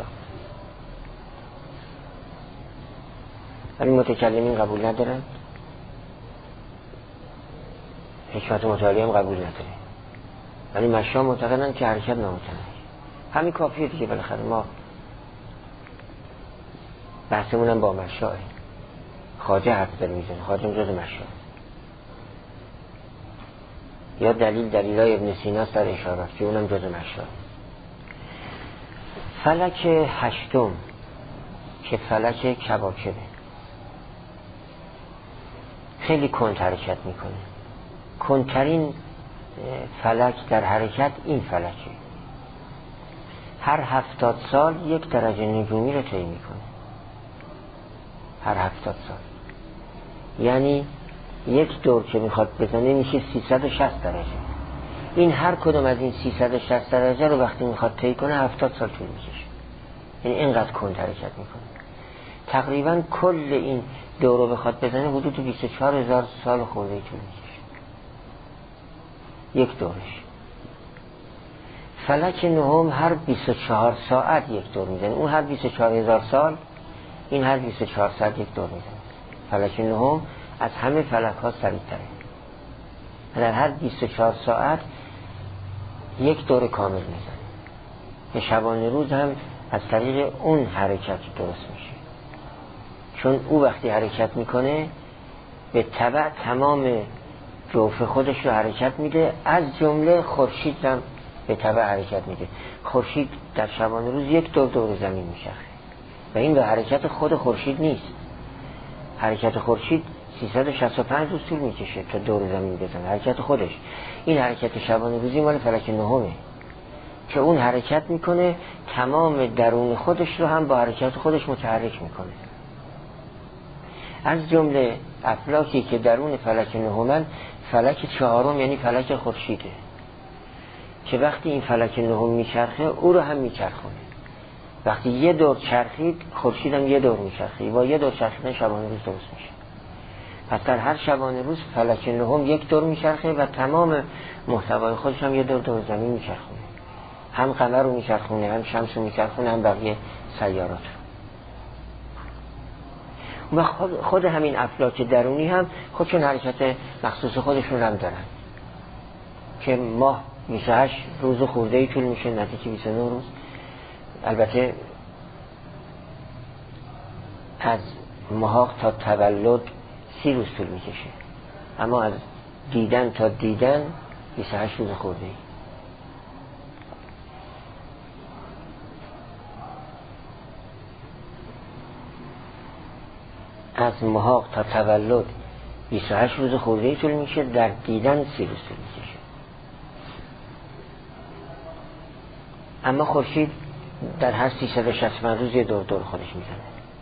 ولی متکلمین قبول ندارن، حکمت متعالی هم قبول نداره، ولی مشا معتقدن که حرکت نامتناهی. همین کافیه دیگه. بالاخره ما بحثمون هم با مشاه. خواجه حرف داره میزنه، خواجه جز مشا. یا دلیل دلیلای ابن سینا در اشارات که اونم جز مشا. فلک هشتم که فلک کواکبه خیلی کند حرکت میکنه. کندترین فلک در حرکت این فلکه. هر هفتاد سال یک درجه نجومی رو طی میکنه. هر هفتاد سال یعنی یک دور که میخواد بزنه میشه سیصد و شصت درجه. این هر کدوم از این سیصد و شصت درجه رو وقتی میخواد طی کنه هفتاد سال طول میکشه. یعنی اینقدر کند حرکت میکنه. تقریبا کل این دور رو بخواد بزنه حدود بیست و چهار هزار سال خورده طول میکشه یک دورش. فلک نهم هر بیست و چهار ساعت یک دور میزنه. اون هر بیست و چهار هزار سال، این هر بیست و چهار ساعت یک دور میزنه. فلک نهم از همه فلک ها سریع تره. در هر بیست و چهار ساعت یک دور کامل میزنه. به شبانه روز هم از طریق اون حرکت درست میشه، چون او وقتی حرکت میکنه به تبع تمام جوف خودش رو حرکت میده، از جمله خورشید هم به تبع حرکت میده. خورشید در شبانه روز یک دور دور زمین میشه و این به حرکت خود خورشید نیست. حرکت خورشید سیصد و شصت و پنج روز طول میکشه تا دور زمین بزنه، حرکت خودش. این حرکت شبانه روزی مال فلک نهمه که اون حرکت میکنه، تمام درون خودش رو هم با حرکت خودش متحرک میکنه. از جمله افلاکی که درون فلک نهمن، فلک چهارم یعنی فلک خورشیده که وقتی این فلک نهم میچرخه او رو هم میچرخونه. وقتی یه دور چرخید خورشید هم یه دور میچرخه، با یه دور چرخیدن شبانه روز درست میشه. پس در هر شبانه روز فلک نهم یک دور میچرخه و تمام محتوای خودش هم یه دور دور زمین میچرخونه. هم قمر رو میچرخونه، هم شمس رو میچرخونه، هم بقیه سیارات رو. و خود, خود همین افلاک درونی هم خودشون حرکت مخصوص خودشون هم دارن که ماه بیست و هشت روز خورده ای طول میشه، نزدیک بیست و نه روز. البته از محاق تا تولد سی روز طول میکشه، اما از دیدن تا دیدن بیست و هشت روز خورده ای. از محاق تا تولد بیست و هشت روز خورده ای طول میشه، در دیدن سی روز طول میکشه. اما خورشید در هر سیصد و شصت روز یه دور دور خودش میزنه.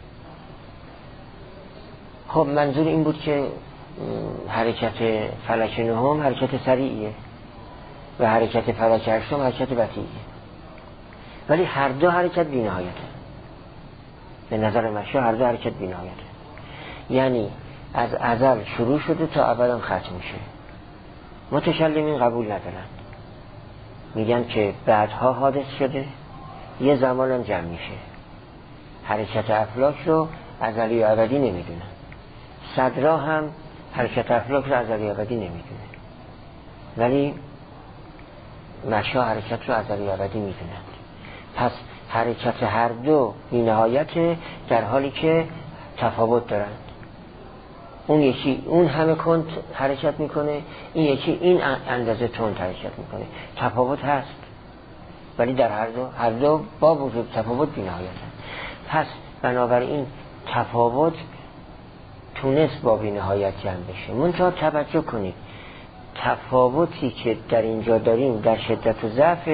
خب منظور این بود که حرکت فلک نهم حرکت سریعیه و حرکت فلک هشتم حرکت بطیئیه، ولی هر دو حرکت بی نهایته. به نظر مشا هر دو حرکت بی نهایته، یعنی از ازل شروع شده تا ابدا ختم میشه. متکلمین قبول ندارن، میگن که بعدها حادث شده، یه زمان هم جمع میشه. حرکت افلاک رو ازلی و ابدی نمیدونن. صدرا هم حرکت افلاک رو ازلی و ابدی نمیدونه، ولی مشا حرکت رو ازلی و ابدی میدونن. پس حرکت هر دو بی نهایت، در حالی که تفاوت دارن. اون یکی اون همه کند حرکت میکنه، این یکی این اندازه تند حرکت میکنه. تفاوت هست، ولی در هر دو هر دو با وجود تفاوت بی نهایت هست. پس بنابراین تفاوت تونست با بی نهایت جمع بشه. منتها توجه کنید، تفاوتی که در اینجا داریم در شدت و ضعف،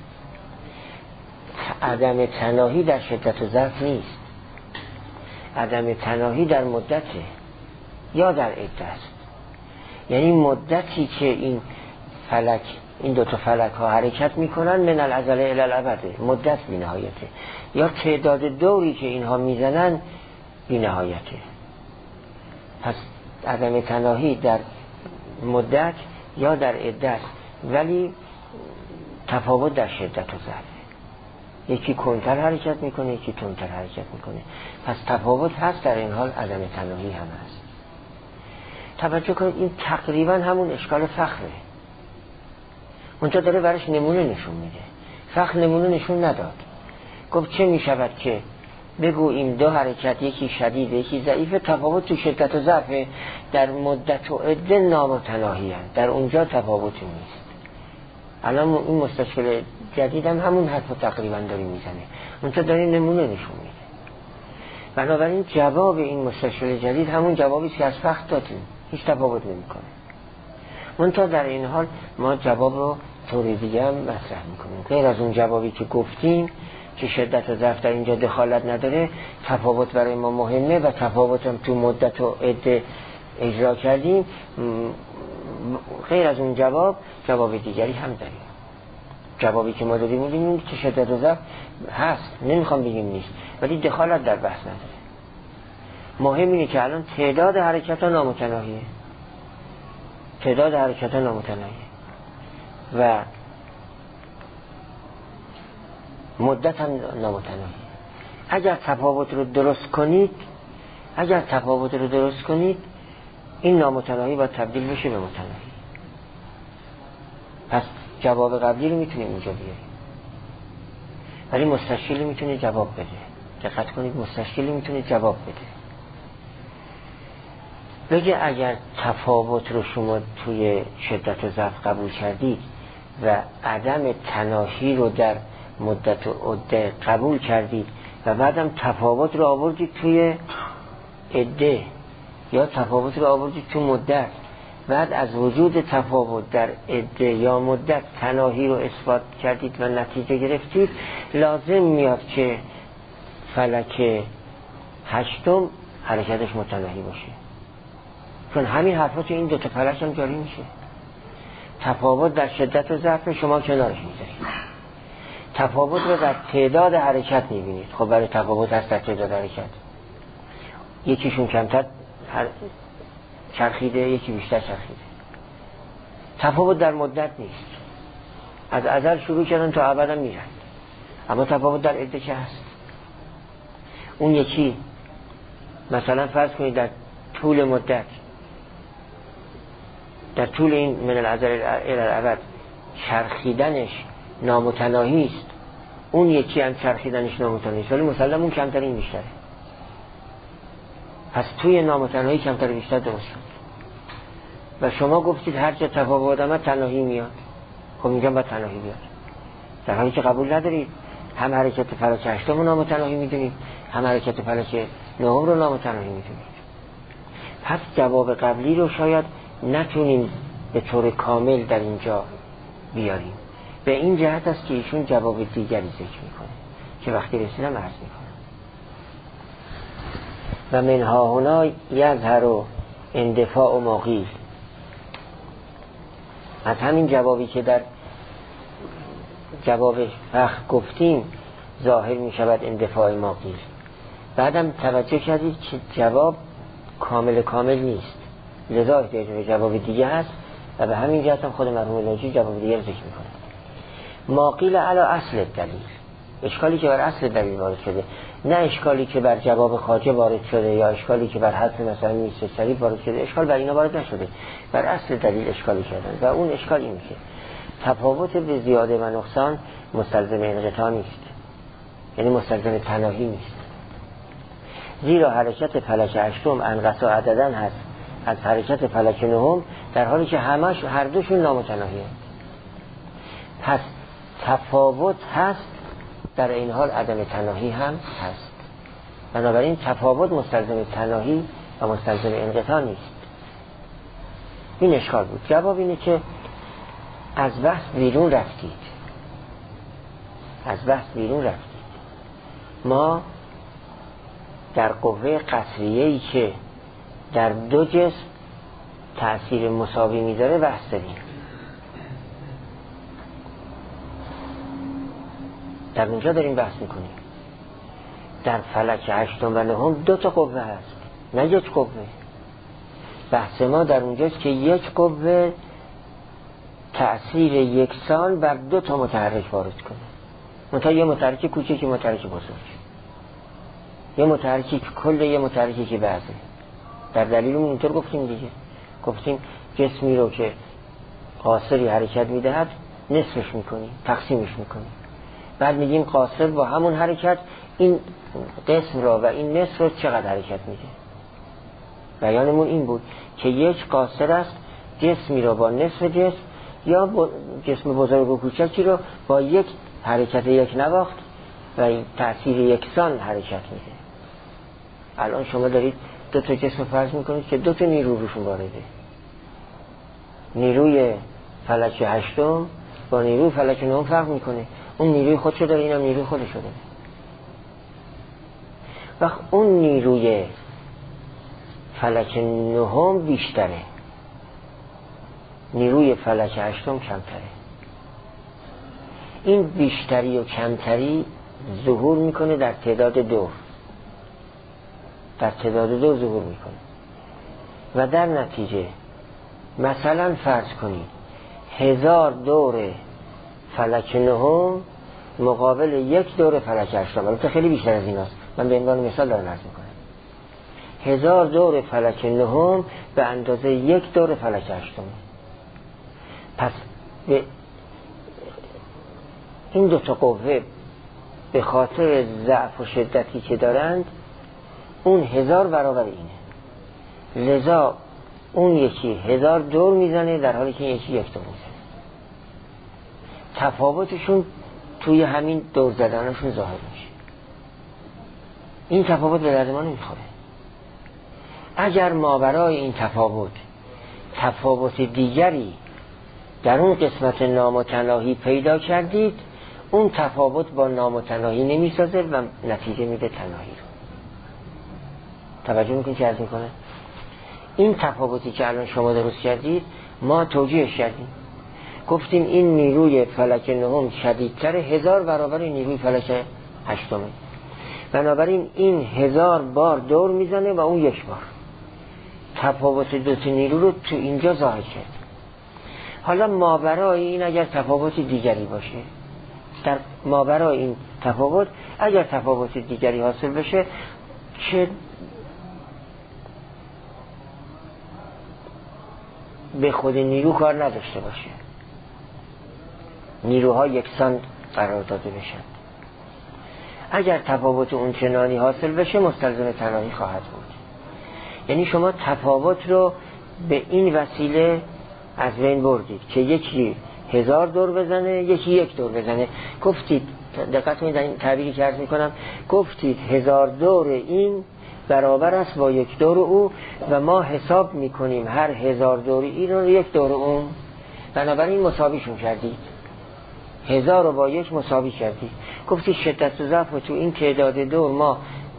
عدم تناهی در شدت و ضعف نیست. عدم تناهی در مدته یا در عده است. یعنی مدتی که این فلک این دو تا فلک ها حرکت میکنن من الازل الی الابد، مدت بی نهایته، یا تعداد دوری که اینها میزنن بی نهایته. پس عدم تناهی در مدت یا در عده است، ولی تفاوت در شدت و ضعف. یکی کندتر حرکت میکنه، یکی تندتر حرکت میکنه. پس تفاوت هست، در این حال عدم تناهی هم هست. توجه کنید، این تقریبا همون اشکال فخره. اونجا داره برش نمونه نشون میده. فخر نمونه نشون نداد. گفت چه میشود که بگوییم دو حرکت، یکی شدید یکی ضعیف، تفاوت تو شدت و ضعف، در مدت و عده نامتناهی هست، در اونجا تفاوتی نیست. الان این مستشکل جدید هم همون حرف تقریبا داری میزنه، اونجا داری نمونه نشون میده. بنابراین جواب این مستشکل جدید همون جوابی که از فقط دادیم، هیچ تفاوت نمیکنه. منتها در این حال ما جواب رو طوری دیگه هم مطرح میکنیم، غیر از اون جوابی که گفتیم که شدت و ضعف در اینجا دخالت نداره، تفاوت برای ما مهمه و تفاوت هم تو مدت و عده اجرا کردیم. غیر از اون جواب جواب دیگری هم داریم. جوابی که ما دادیم می‌بینیم که شدت و ضعف هست، نمیخوام بگیم نیست، ولی دخالت در بحث نداره. مهم اینه که الان تعداد حرکت ها نامتناهیه، تعداد حرکت ها نامتناهیه و مدت هم نامتناهیه. اگر تفاوت رو درست کنید اگر تفاوت رو درست کنید این نامتناهی باید تبدیل بشه به متناهی. پس جواب قبلی رو میتونیم اینجا بیاریم، ولی مستشکلی میتونه جواب بده. دقت کنید، مستشکلی میتونه جواب بده. بگه اگر تفاوت رو شما توی شدت و ضعف قبول کردید و عدم تناهی رو در مدت و عده قبول کردید و بعدم تفاوت رو آوردید توی عده یا تفاوت رو آوردید تو مدت، بعد از وجود تفاوت در عده یا مدت تناهی رو اثبات کردید و نتیجه گرفتید، لازم میاد که فلک هشتم حرکتش متناهی باشه، چون همین حرفات این دو تا فلک هم جاری میشه. تفاوت در شدت و ضعف شما کنارش میذارید، تفاوت رو در تعداد حرکت میبینید. خب برای تفاوت هست در تعداد حرکت، یکیشون کمتر چرخیده یکی بیشتر چرخیده. تفاوت در مدت نیست، از ازل شروع کردن تا ابدا میرن، اما تفاوت در عده که هست. اون یکی مثلا فرض کنید در طول مدت، در طول این من الازل الی الابد چرخیدنش نامتناهی است، اون یکی هم چرخیدنش نامتناهی است، ولی مسلم اون کمتر این بیشتره. پس توی نامتناهی کمتر بیشتر درست شد. و شما گفتید هر جا تفاوت آمد تناهی میاد، خب میگم باید تناهی بیاد، در حالی که قبول ندارید. هم حرکت فلک هشتم رو نامتناهی میدونید، هم حرکت فلک نهم رو نامتناهی میدونید. پس جواب قبلی رو شاید نتونیم به طور کامل در اینجا بیاریم. به این جهت است که ایشون جواب دیگری ذکر میکنه که وقتی رسیدم عرض میکنم. و منها هنا یظهر اندفاع ما قیل. از همین جوابی که در جواب فخر گفتیم ظاهر می شود اندفاع ما قیل. بعدم توجه کردید که جواب کامل کامل نیست، لذا احتیاج به جواب دیگه هست و به همین جهت هم خود مرحوم لاجی جواب دیگه رو ذکر میکنه. ما قیل علی اصل دلیل، اشکالی که بر اصل دلیل وارد شده، نه اشکالی که بر جواب خواجه وارد شده یا اشکالی که بر حرف مثلا میسر شریف وارد شده. اشکال بر اینا وارد نشده، بر اصل دلیل اشکالی کردن و اون اشکال این میشه تفاوت به زیاده و نقصان مستلزم انقطاع نیست، یعنی مستلزم تناهی نیست. زیرا حرکت فلک هشتم انقطاع عددن هست از حرکت فلک نهم، در حالی که همش هر دوشون نامتناهی هست. پس تفاوت هست، در این حال عدم تناهی هم هست. بنابراین تفاوت مستلزم تناهی و مستلزم انقطاع نیست. این اشکال بود. جواب اینه که از بحث بیرون رفتید، از بحث بیرون رفتید. ما در قوه قصریه‌ای که در دو جسم تأثیر مساوی میذاره بحث داریم. در اونجا داریم بحث میکنیم. در فلک هشتم و نهم دو تا قوه هست، نه یک قوه. بحث ما در اونجاست که یک قوه تأثیر یکسان بر دو تا متحرک وارد کنه. منتها یه متحرک کوچک، یه متحرک بزرگ، یه متحرکی که کل، یه متحرکی که بعضه. در دلیلمون اینطور گفتیم دیگه، گفتیم جسمی رو که قاصری حرکت میدهد نصفش میکنیم، تقسیمش میکنیم، بعد میگیم قاصر با همون حرکت این قسم را و این نصف رو چقدر حرکت میده. بیانمون این بود که یک قاصر است جسمی را با نصف جسم یا جسم بزرگ و کوچکی رو با یک حرکت یک نواخت و این تأثیر یکسان حرکت میده. الان شما دارید دو تا جسم فرض میکنید که دو تا نیرو روشون وارده. نیروی فلک هشتم با نیروی فلک نهم فرق میکنه. اون نیروی خودشو داره، اینم نیروی خودشو داره. وقت اون نیروی فلک نهم بیشتره، نیروی فلک هشتم کمتره. این بیشتری و کمتری ظهور میکنه در تعداد دور، در تعداد دور ظهور میکنه و در نتیجه مثلا فرض کنید هزار دور فلک نهم مقابل یک دور فلک هشتم. البته خیلی بیشتر از این است، من به عنوان مثال دارم عرض میکنم. هزار دور فلک نهم به اندازه یک دور فلک هشتم. پس به این دو تا قوه به خاطر ضعف و شدتی که دارند اون هزار برابر اینه، لذا اون یکی هزار دور میزنه در حالی که این یکی یک دور میزنه. تفاوتشون توی همین دور زدنشون ظاهر میشه. این تفاوت به درد ما نمیخوره. اگر ماورای این تفاوت تفاوت دیگری در اون قسمت نامتناهی پیدا کردید، اون تفاوت با نامتناهی نمیسازه و نتیجه میده تناهی رو. توجه میکنید که عرض میکنه این تفاوتی که الان شما درست کردید ما توجیهش کردیم، گفتیم این نیروی فلک نهم شدیدتر هزار برابر نیروی فلک هشتمه، بنابراین این هزار بار دور میزنه و اون یک بار. تفاوت دو تا نیرو رو تو اینجا ظاهر کرد. حالا ماورای این اگر تفاوت دیگری باشه، در ماورای این تفاوت اگر تفاوت دیگری حاصل بشه که به خود نیرو کار نداشته باشه، نیروها یکسان قرار داده بشن، اگر تفاوت اون چنانی حاصل بشه مستلزم تناهی خواهد بود. یعنی شما تفاوت رو به این وسیله از بین بردید که یکی هزار دور بزنه یکی یک دور بزنه. گفتید، دقت کنید در این تعبیری که عرض میکنم، گفتید هزار دور این برابر است با یک دور او و ما حساب میکنیم هر هزار دور این رو یک دور اون، بنابراین مساویشون کردید، هزار رو با یک مساوی کردید. گفتید شدت و ضعف تو این تعداد دور ما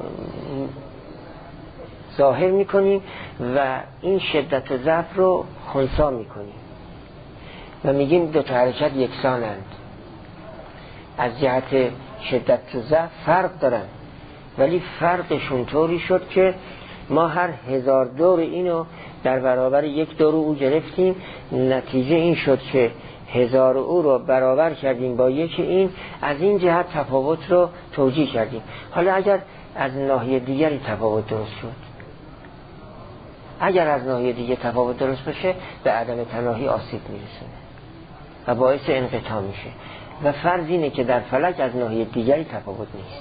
ظاهر میکنیم و این شدت و ضعف رو خنثی میکنیم و میگیم دو تا حرکت یکسانند، از جهت شدت و ضعف فرق دارن ولی فرقشون طوری شد که ما هر هزار دور اینو در برابر یک دور او گرفتیم، نتیجه این شد که هزار او رو برابر کردیم با یک این، از این جهت تفاوت رو توجیه کردیم. حالا اگر از ناحیه دیگری تفاوت درست شد، اگر از ناحیه دیگه تفاوت درست بشه به عدم تناهی آسیب میرسونه و باعث انقطاع میشه و فرض اینه که در فلک از ناحیه دیگری تفاوت نیست،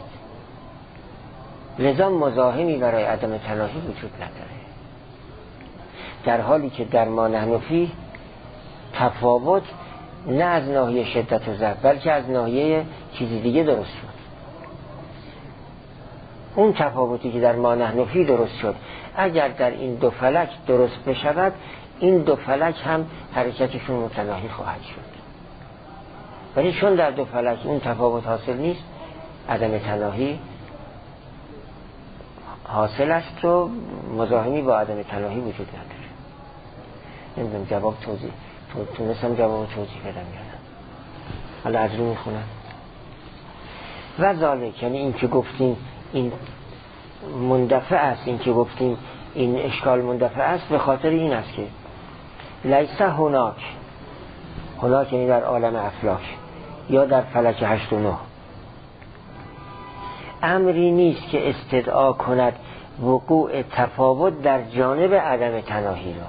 لذا مزاحمی برای عدم تناهی وجود نداره، در حالی که در ما نحن فیه تفاوت نه از ناحیه شدت و ضعف بلکه از ناحیه چیزی دیگه درست شد. اون تفاوتی که در ما نحن فیه درست شد اگر در این دو فلک درست بشود، این دو فلک هم حرکتشون متناهی خواهد شد، ولی چون در دو فلک اون تفاوت حاصل نیست، عدم تناهی حاصل است و مزاحمی با عدم تناهی وجود نداره. نمیدونم جواب توضیح تونستم جواب توضیح بدم یادم. حالا از رو میخونم. و ذالک، یعنی این که گفتیم این مندفع است، این که گفتیم این اشکال مندفع است به خاطر این است که لیس هناک، هناک یعنی در عالم افلاک یا در فلک هشت و نه، امری نیست که استدعا کند وقوع تفاوت در جانب عدم تناهی را،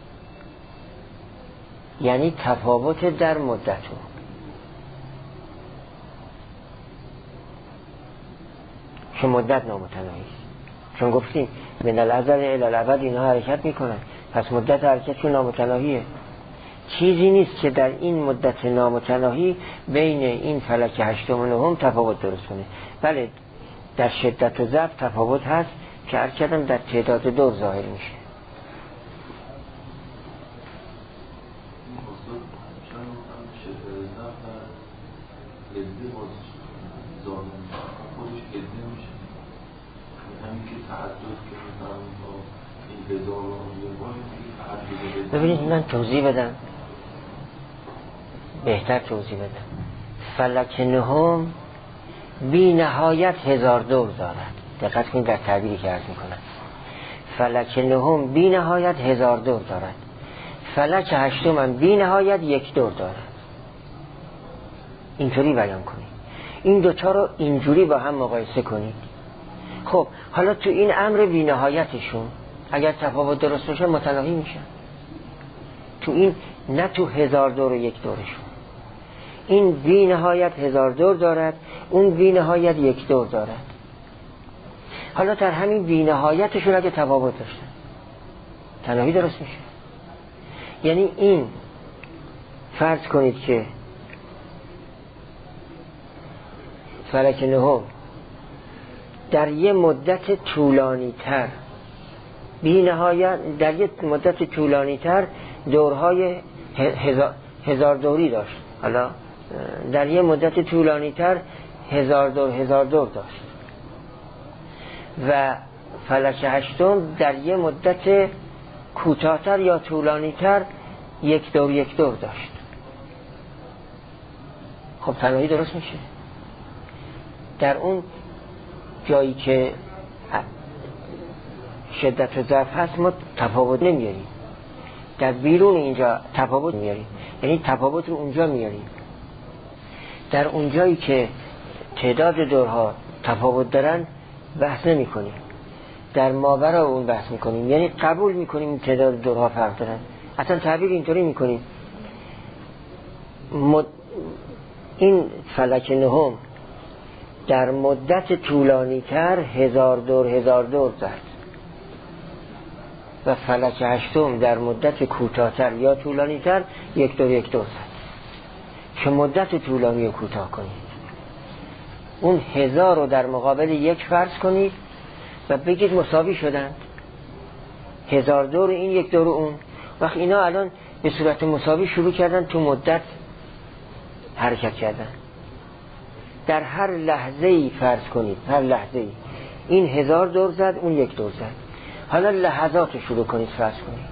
یعنی تفاوت در مدت. که مدت نامتناهی است. چون گفتیم من الازل الی الابد اینها حرکت میکنن، پس مدت حرکتشون نامتناهیه. چیزی نیست که در این مدت نامتناهی بین این فلک هشتم و نهم تفاوت درست کنه. بله در شدت و ضعف تفاوت هست که هر کدام در تعداد دور ظاهر میشه. ببینید من توضیح بدم، بهتر توضیح بدم. فلک نهم بی نهایت هزار دور دارد. دقت کنید در تعبیری که عرض میکنم. فلک نهم بی نهایت هزار دور دارد، فلک هشتم هم بی نهایت یک دور دارد. اینطوری بیان کنید، این دوتا رو اینجوری با هم مقایسه کنید. خب حالا تو این امر بی نهایتشون اگر تفاوت درست باشه متناهی میشن. تو این نه تو هزار دور و یک دورشون، این بی نهایت هزار دور دارد، اون بی نهایت یک دور دارد. حالا در همین بی نهایتشون اگه تفاوت داشتن تناهی درست میشه. یعنی این فرض کنید که فلک نهم در یه مدت طولانی تر بی نهایت در یه مدت طولانی تر دورهای هزار, هزار دوری داشت. حالا در یه مدت طولانی تر هزار دور هزار دور داشت و فلک هشتم در یه مدت کوتاه‌تر یا طولانی تر یک دور یک دور داشت. خب تناهی درست میشه. در اون جایی که شدت و ضعف هست ما تفاوت نمیاریم، در بیرون اینجا تفاوت میاریم، یعنی تفاوت رو اونجا میاریم. در اونجایی که تعداد دورها تفاوت دارن بحث نمی کنیم، در ماورا اون بحث میکنیم، یعنی قبول میکنیم تعداد دورها فرق دارن. اصلا تعبیر اینطوری میکنیم مد... این فلک نهم در مدت طولانی تر هزار دور هزار دور زد و فلک هشتم در مدت کوتاه‌تر یا طولانی تر یک دور یک دور زد. که مدت طولانی و کوتاه کنید، اون هزار رو در مقابل یک فرض کنید و بگید مساوی شدند، هزار دور این یک دور اون. وقت اینا الان به صورت مساوی شروع کردن تو مدت حرکت کردن. در هر لحظه ای فرض کنید، هر لحظه ای این هزار دور زد اون یک دور زد. حالا لحظات رو شروع کنید فرض کنید،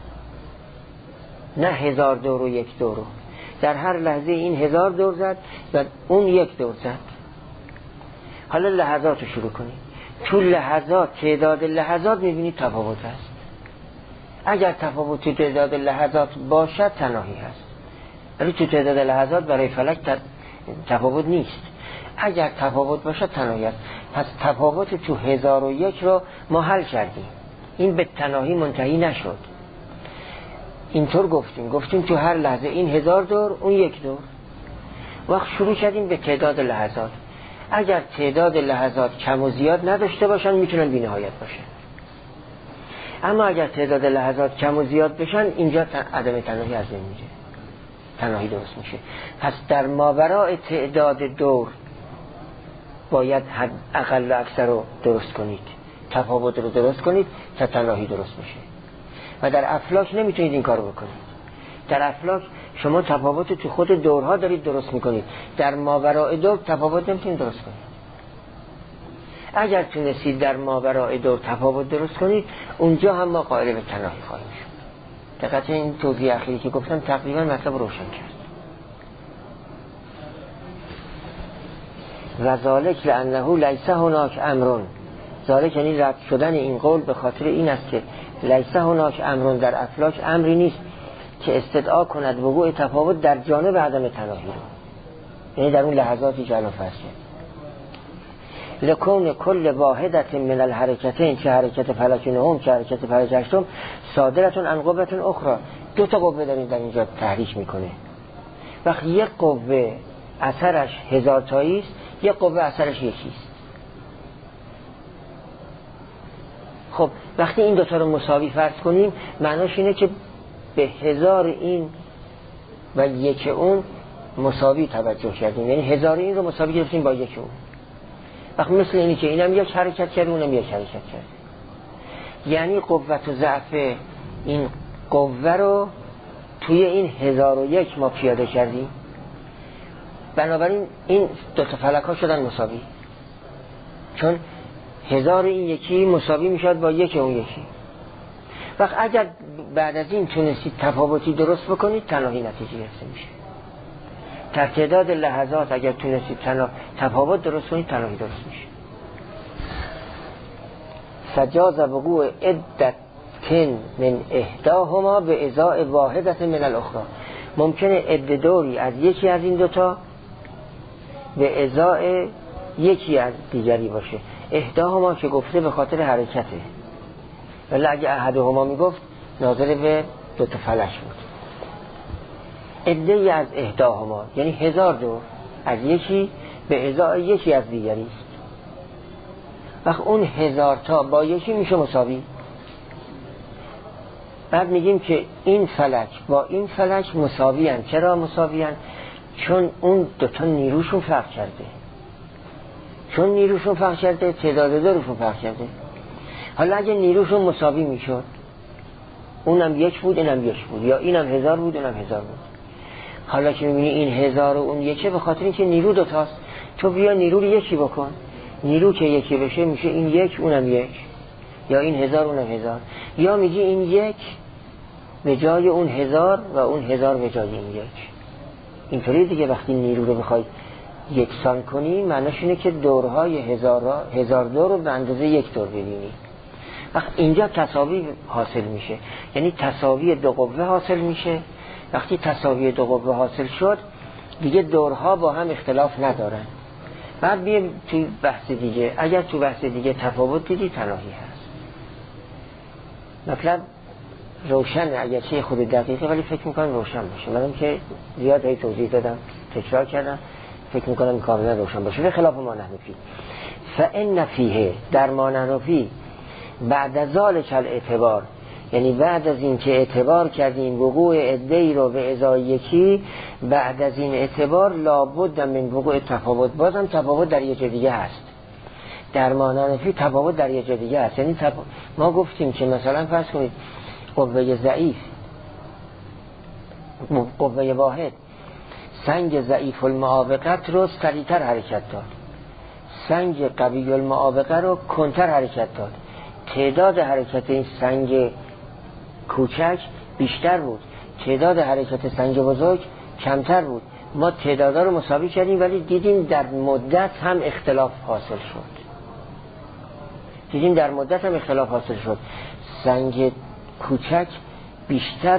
نه هزار دور و یک دور. در هر لحظه این هزار دور زد و اون یک دور زد. حالا لحظات رو شروع کنید. تو لحظات تعداد لحظات میبینید تفاوت هست. اگر تفاوت تو تعداد لحظات باشد تناهی هست، ولی تو تعداد لحظات برای فلک تفاوت نیست. اگر تفاوت باشد تناهی هست. پس تفاوت تو هزار و یک رو ما حل کردیم، این به تناهی منتهی نشد. اینطور گفتیم گفتیم تو هر لحظه این هزار دور اون یک دور. وقت شروع کردیم به تعداد لحظات. اگر تعداد لحظات کم و زیاد نداشته باشن میتونن بی نهایت باشن، اما اگر تعداد لحظات کم و زیاد بشن اینجا عدم تناهی از بین میره، تناهی درست میشه. پس در ماوراء تعداد دور باید حد اقل و اکثر رو درست کنید، تفاوت رو درست کنید تا تناهی درست میشه. و در افلاک نمیتونید این کارو بکنید. در افلاک شما تفاوت تو خود دورها دارید درست میکنید، در ماوراء دور تفاوت نمیتونید درست کنید. اگر تونستید در ماوراء دور تفاوت درست کنید اونجا هم ما قائل به تناهی خواهیم شد. دقیقاً این توضیح اخیری که گفتم تقریبا مطلب روشن کرد. و ذالک لانه لیس هناک امرون، ذالک یعنی رد شدن این قول به خاطر این است که لیس هناک امرون، در افلاک امری نیست که استدعا کند وقوع تفاوت در جانب عدم تناهی رو، یعنی در اون لحظاتی که الان فرض کرد. لکون کل واحدت من الحرکتین، چه حرکت فلک نهم چه حرکت فلک هشتم، صادرتون عن قوة اخرى، دو تا قوه داریم در اینجا تحریک میکنه. وقتی یک قوه اثرش هزار تایی است، یک قوه اثرش یکی است. خب وقتی این دوتا رو مساوی فرض کنیم معناش اینه که به هزار این و یک اون مساوی توجه کردیم، یعنی هزار این رو مساوی گرفتیم با یک اون. وقت مثل اینی که اینم یک حرکت کرد اونم یک حرکت کرد، یعنی قوت و ضعف این قوه رو توی این هزار و یک ما پیاده کردیم، بنابراین این دو تا فلک ها شدن مساوی، چون هزار این یکی مساوی میشد با یک اون یکی. وقت اگر بعد از این تونستید تفاوتی درست بکنید تناهی نتیجه گرفته میشه. در تعداد لحظات اگر تونستید تنا... تفاوت درست کنید تناهی درست میشه. فجاز وقوع عدت کن من احداهما به ازاء واحدت من الاخرى، ممکنه عده دوری از یکی از این دوتا به ازاء یکی از دیگری باشه. احداهما که گفته به خاطر حرکته، ولی اگه احدهما میگفت ناظر به دوتا فلش بود. عده از احداهما یعنی هزار دور از یکی به ازاء یکی از دیگری است. وقت اون هزار تا با یکی میشه مساوی. بعد میگیم که این فلک با این فلک مساوی هن. چرا مساوی هن؟ چون اون دوتا نیروشون فرق کرده، چون نیروشون فرق کرده تعداد دورشون فرق کرده. حالا اگه نیروشون مساوی میشد، اونم یک بود اینم یک بود، یا اینم هزار بود اونم هزار بود. حالا که میبینی این هزار و اون یکی، به خاطر اینکه نیرو دوتاست، تو بیا نیرو رو یکی بکن، نیرو که یکی بشه میشه این یک اونم یک، یا این هزار اونم هزار، یا میگی این یک به جای اون هزار و اون هزار به جای این یک. اینطوری دیگه وقتی نیرو رو بخوای یکسان کنی معناش اینه که دورهای هزار, هزار دور رو به اندازه یک دور ببینی. وقت اینجا تساوی حاصل میشه، یعنی تساوی دو قوه حاصل میشه. وقتی تساوی دو قوه حاصل شد دیگه دورها با هم اختلاف ندارن. بعد بیم توی بحث دیگه، اگر تو بحث دیگه تفاوت دیدی تناهی هست. مطلب روشنه، اگر چه خود دقیقه ولی فکر میکنم روشن باشه. منم که زیاد هی توضیح دادم تکرار کردم، فکر میکنم کاملا روشن باشه. به خلاف ما نحنفی فإن فیه، در ما نحنفی بعد از ذالک الاعتبار، یعنی بعد از این که اعتبار کردیم وقوع عده‌ای رو به ازای یکی، بعد از این اعتبار لابد من وقوع تفاوت، بازم تفاوت در یه جای دیگه هست. در ما نحنفی تفاوت در یه جای دیگه هست، یعنی تف... ما گفتیم که مثلا فرض کنید قوه ضعیف، قوه واحد سنگ ضعیف المعاوقت رو سریعتر حرکت داد، سنگ قوی المعاوقه رو کنتر حرکت داد. تعداد حرکت این سنگ کوچک بیشتر بود، تعداد حرکت سنگ بزرگ کمتر بود. ما تعدادها رو مساوی کردیم ولی دیدیم در مدت هم اختلاف حاصل شد. دیدیم در مدت هم اختلاف حاصل شد. سنگ کوچک بیشتر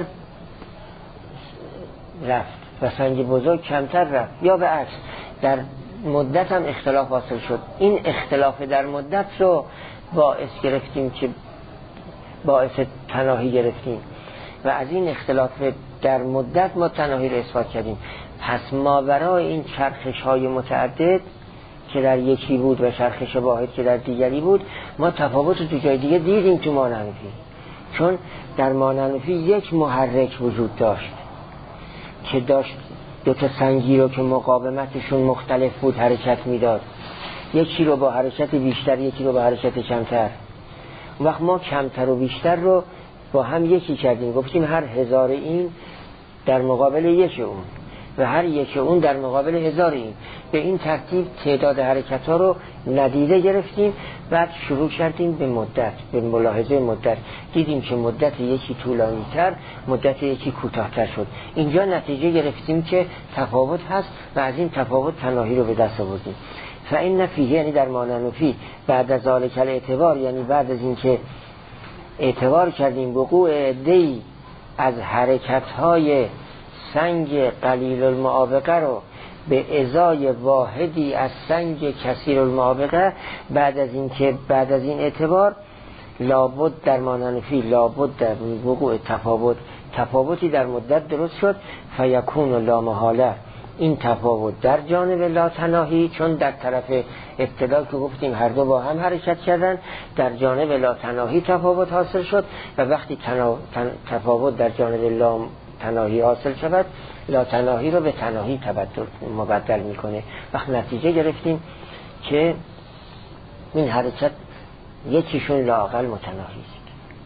رفت و سنگ بزرگ کمتر رفت، یا به عکس در مدت هم اختلاف حاصل شد. این اختلاف در مدت رو باعث گرفتیم که باعث تناهی گرفتیم و از این اختلاف در مدت ما تناهی رو اثبات کردیم. پس ما برای این چرخش های متعدد که در یکی بود و چرخش واحد که در دیگری بود، ما تفاوت تو جای دیگه دیدیم تو ما نحنفی. چون در ما نحنفی یک محرک وجود داشت که داشت دو تا سنگی رو که مقاومتشون مختلف بود حرکت میداد، یکی رو با حرکت بیشتر یکی رو با حرکت کمتر. وقت ما کمتر و بیشتر رو با هم یکی کردیم، گفتیم هر هزار این در مقابل یک اون و هر یک اون در مقابل هزار این. به این ترتیب تعداد حرکت ها رو ندیده گرفتیم. بعد شروع کردیم به مدت، به ملاحظه مدت. دیدیم که مدت یکی طولانی تر، مدت یکی کوتاه‌تر شد. اینجا نتیجه گرفتیم که تفاوت هست و از این تفاوت تناهی رو به دست آوردیم. فإن فیه، یعنی در ما نحنفی بعد از ذالک الاعتبار، یعنی بعد از این که اعتبار کردیم وقوع عده‌ای از حرکت‌های سنگ قلیل المعاوقه رو به ازای واحدی از سنگ کثیر المعاوقه، بعد از این که بعد از این اعتبار لابد در ما نحنفی لابد در وقوع تفاوت تفاوتی در مدت درست شد. فیکون لا محاله، این تفاوت در جانب لا تناهی، چون در طرف ابتدا که گفتیم هر دو با هم حرکت کردن، در جانب لا تناهی تفاوت حاصل شد و وقتی تنا... تن... تفاوت در جانب لا تناهی حاصل شود، لا تناهی رو به تناهی تبدل مبدل میکنه. وقت نتیجه گرفتیم که این حرکت یکیشون لااقل متناهی است.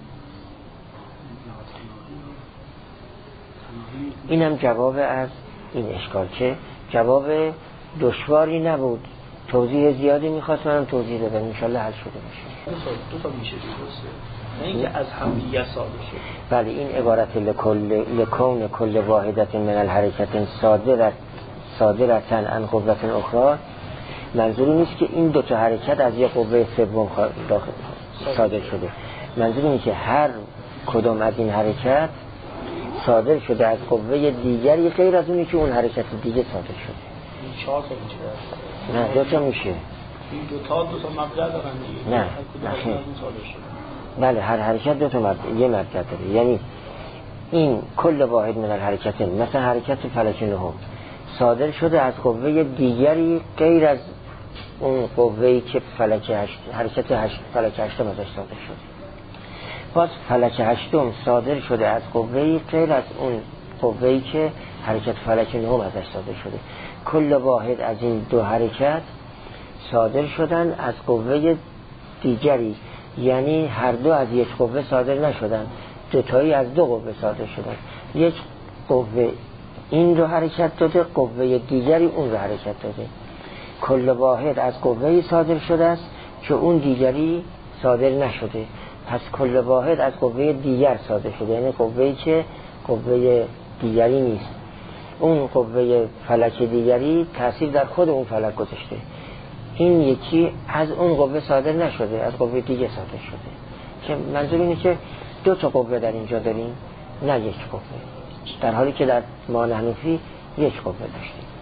اینم جواب از این اشکال که جواب دشواری نبود، توضیح زیادی میخواست، منم توضیح دادم، انشالله حل شده باشه. دو تا میشه درسته، نه اینکه از هم دیگه صادر شد. بله، این عبارت لکل لکون کل واحدت من الحرکت صادرت صادرتن عن قوت اخرى، منظوری نیست که این دو تا حرکت از یک قوه سوم صادر شده. منظور اینه که هر کدام از این حرکت صادر شده از قوه دیگری غیر از اونی که اون حرکت دیگه صادر شده. این چهار تا میشه؟ نه، دو تا میشه. این دو تا دو تا مبدأ دارن دیگه. نه، نه. بله، هر حرکت دو تا مبدأ، یه مبدأ داره. یعنی این کل واحد من الحرکت، مثلا حرکت فلک نهم صادر شده از قوه دیگری غیر از اون قوه‌ای که فلک هشت حرکت هشت فلک هشتم ازش صادر شده. باز فلک هشتم صادر شده از قوه‌ای غیر از اون قوه‌ای که حرکت فلک نهم ازش صادر شده. کل واحد از این دو حرکت صادر شدن از قوه دیگری، یعنی هر دو از یک قوه صادر نشدن، دوتایی از دو قوه صادر شدن. یک قوه این رو حرکت داده، قوه دیگری اون رو حرکت داده. کل واحد از قوه‌ای صادر شده است که اون دیگری صادر نشده، پس کل واحد از قوه دیگر صادر شده، یعنی قوه‌ای که قوه دیگری نیست. اون قوه فلک دیگری تأثیر در خود اون فلک گذاشته، این یکی از اون قوه صادر نشده، از قوه دیگه صادر شده. که منظور اینه که دو تا قوه در اینجا داریم، نه یک قوه، در حالی که در ما حنفی یک قوه داشتیم.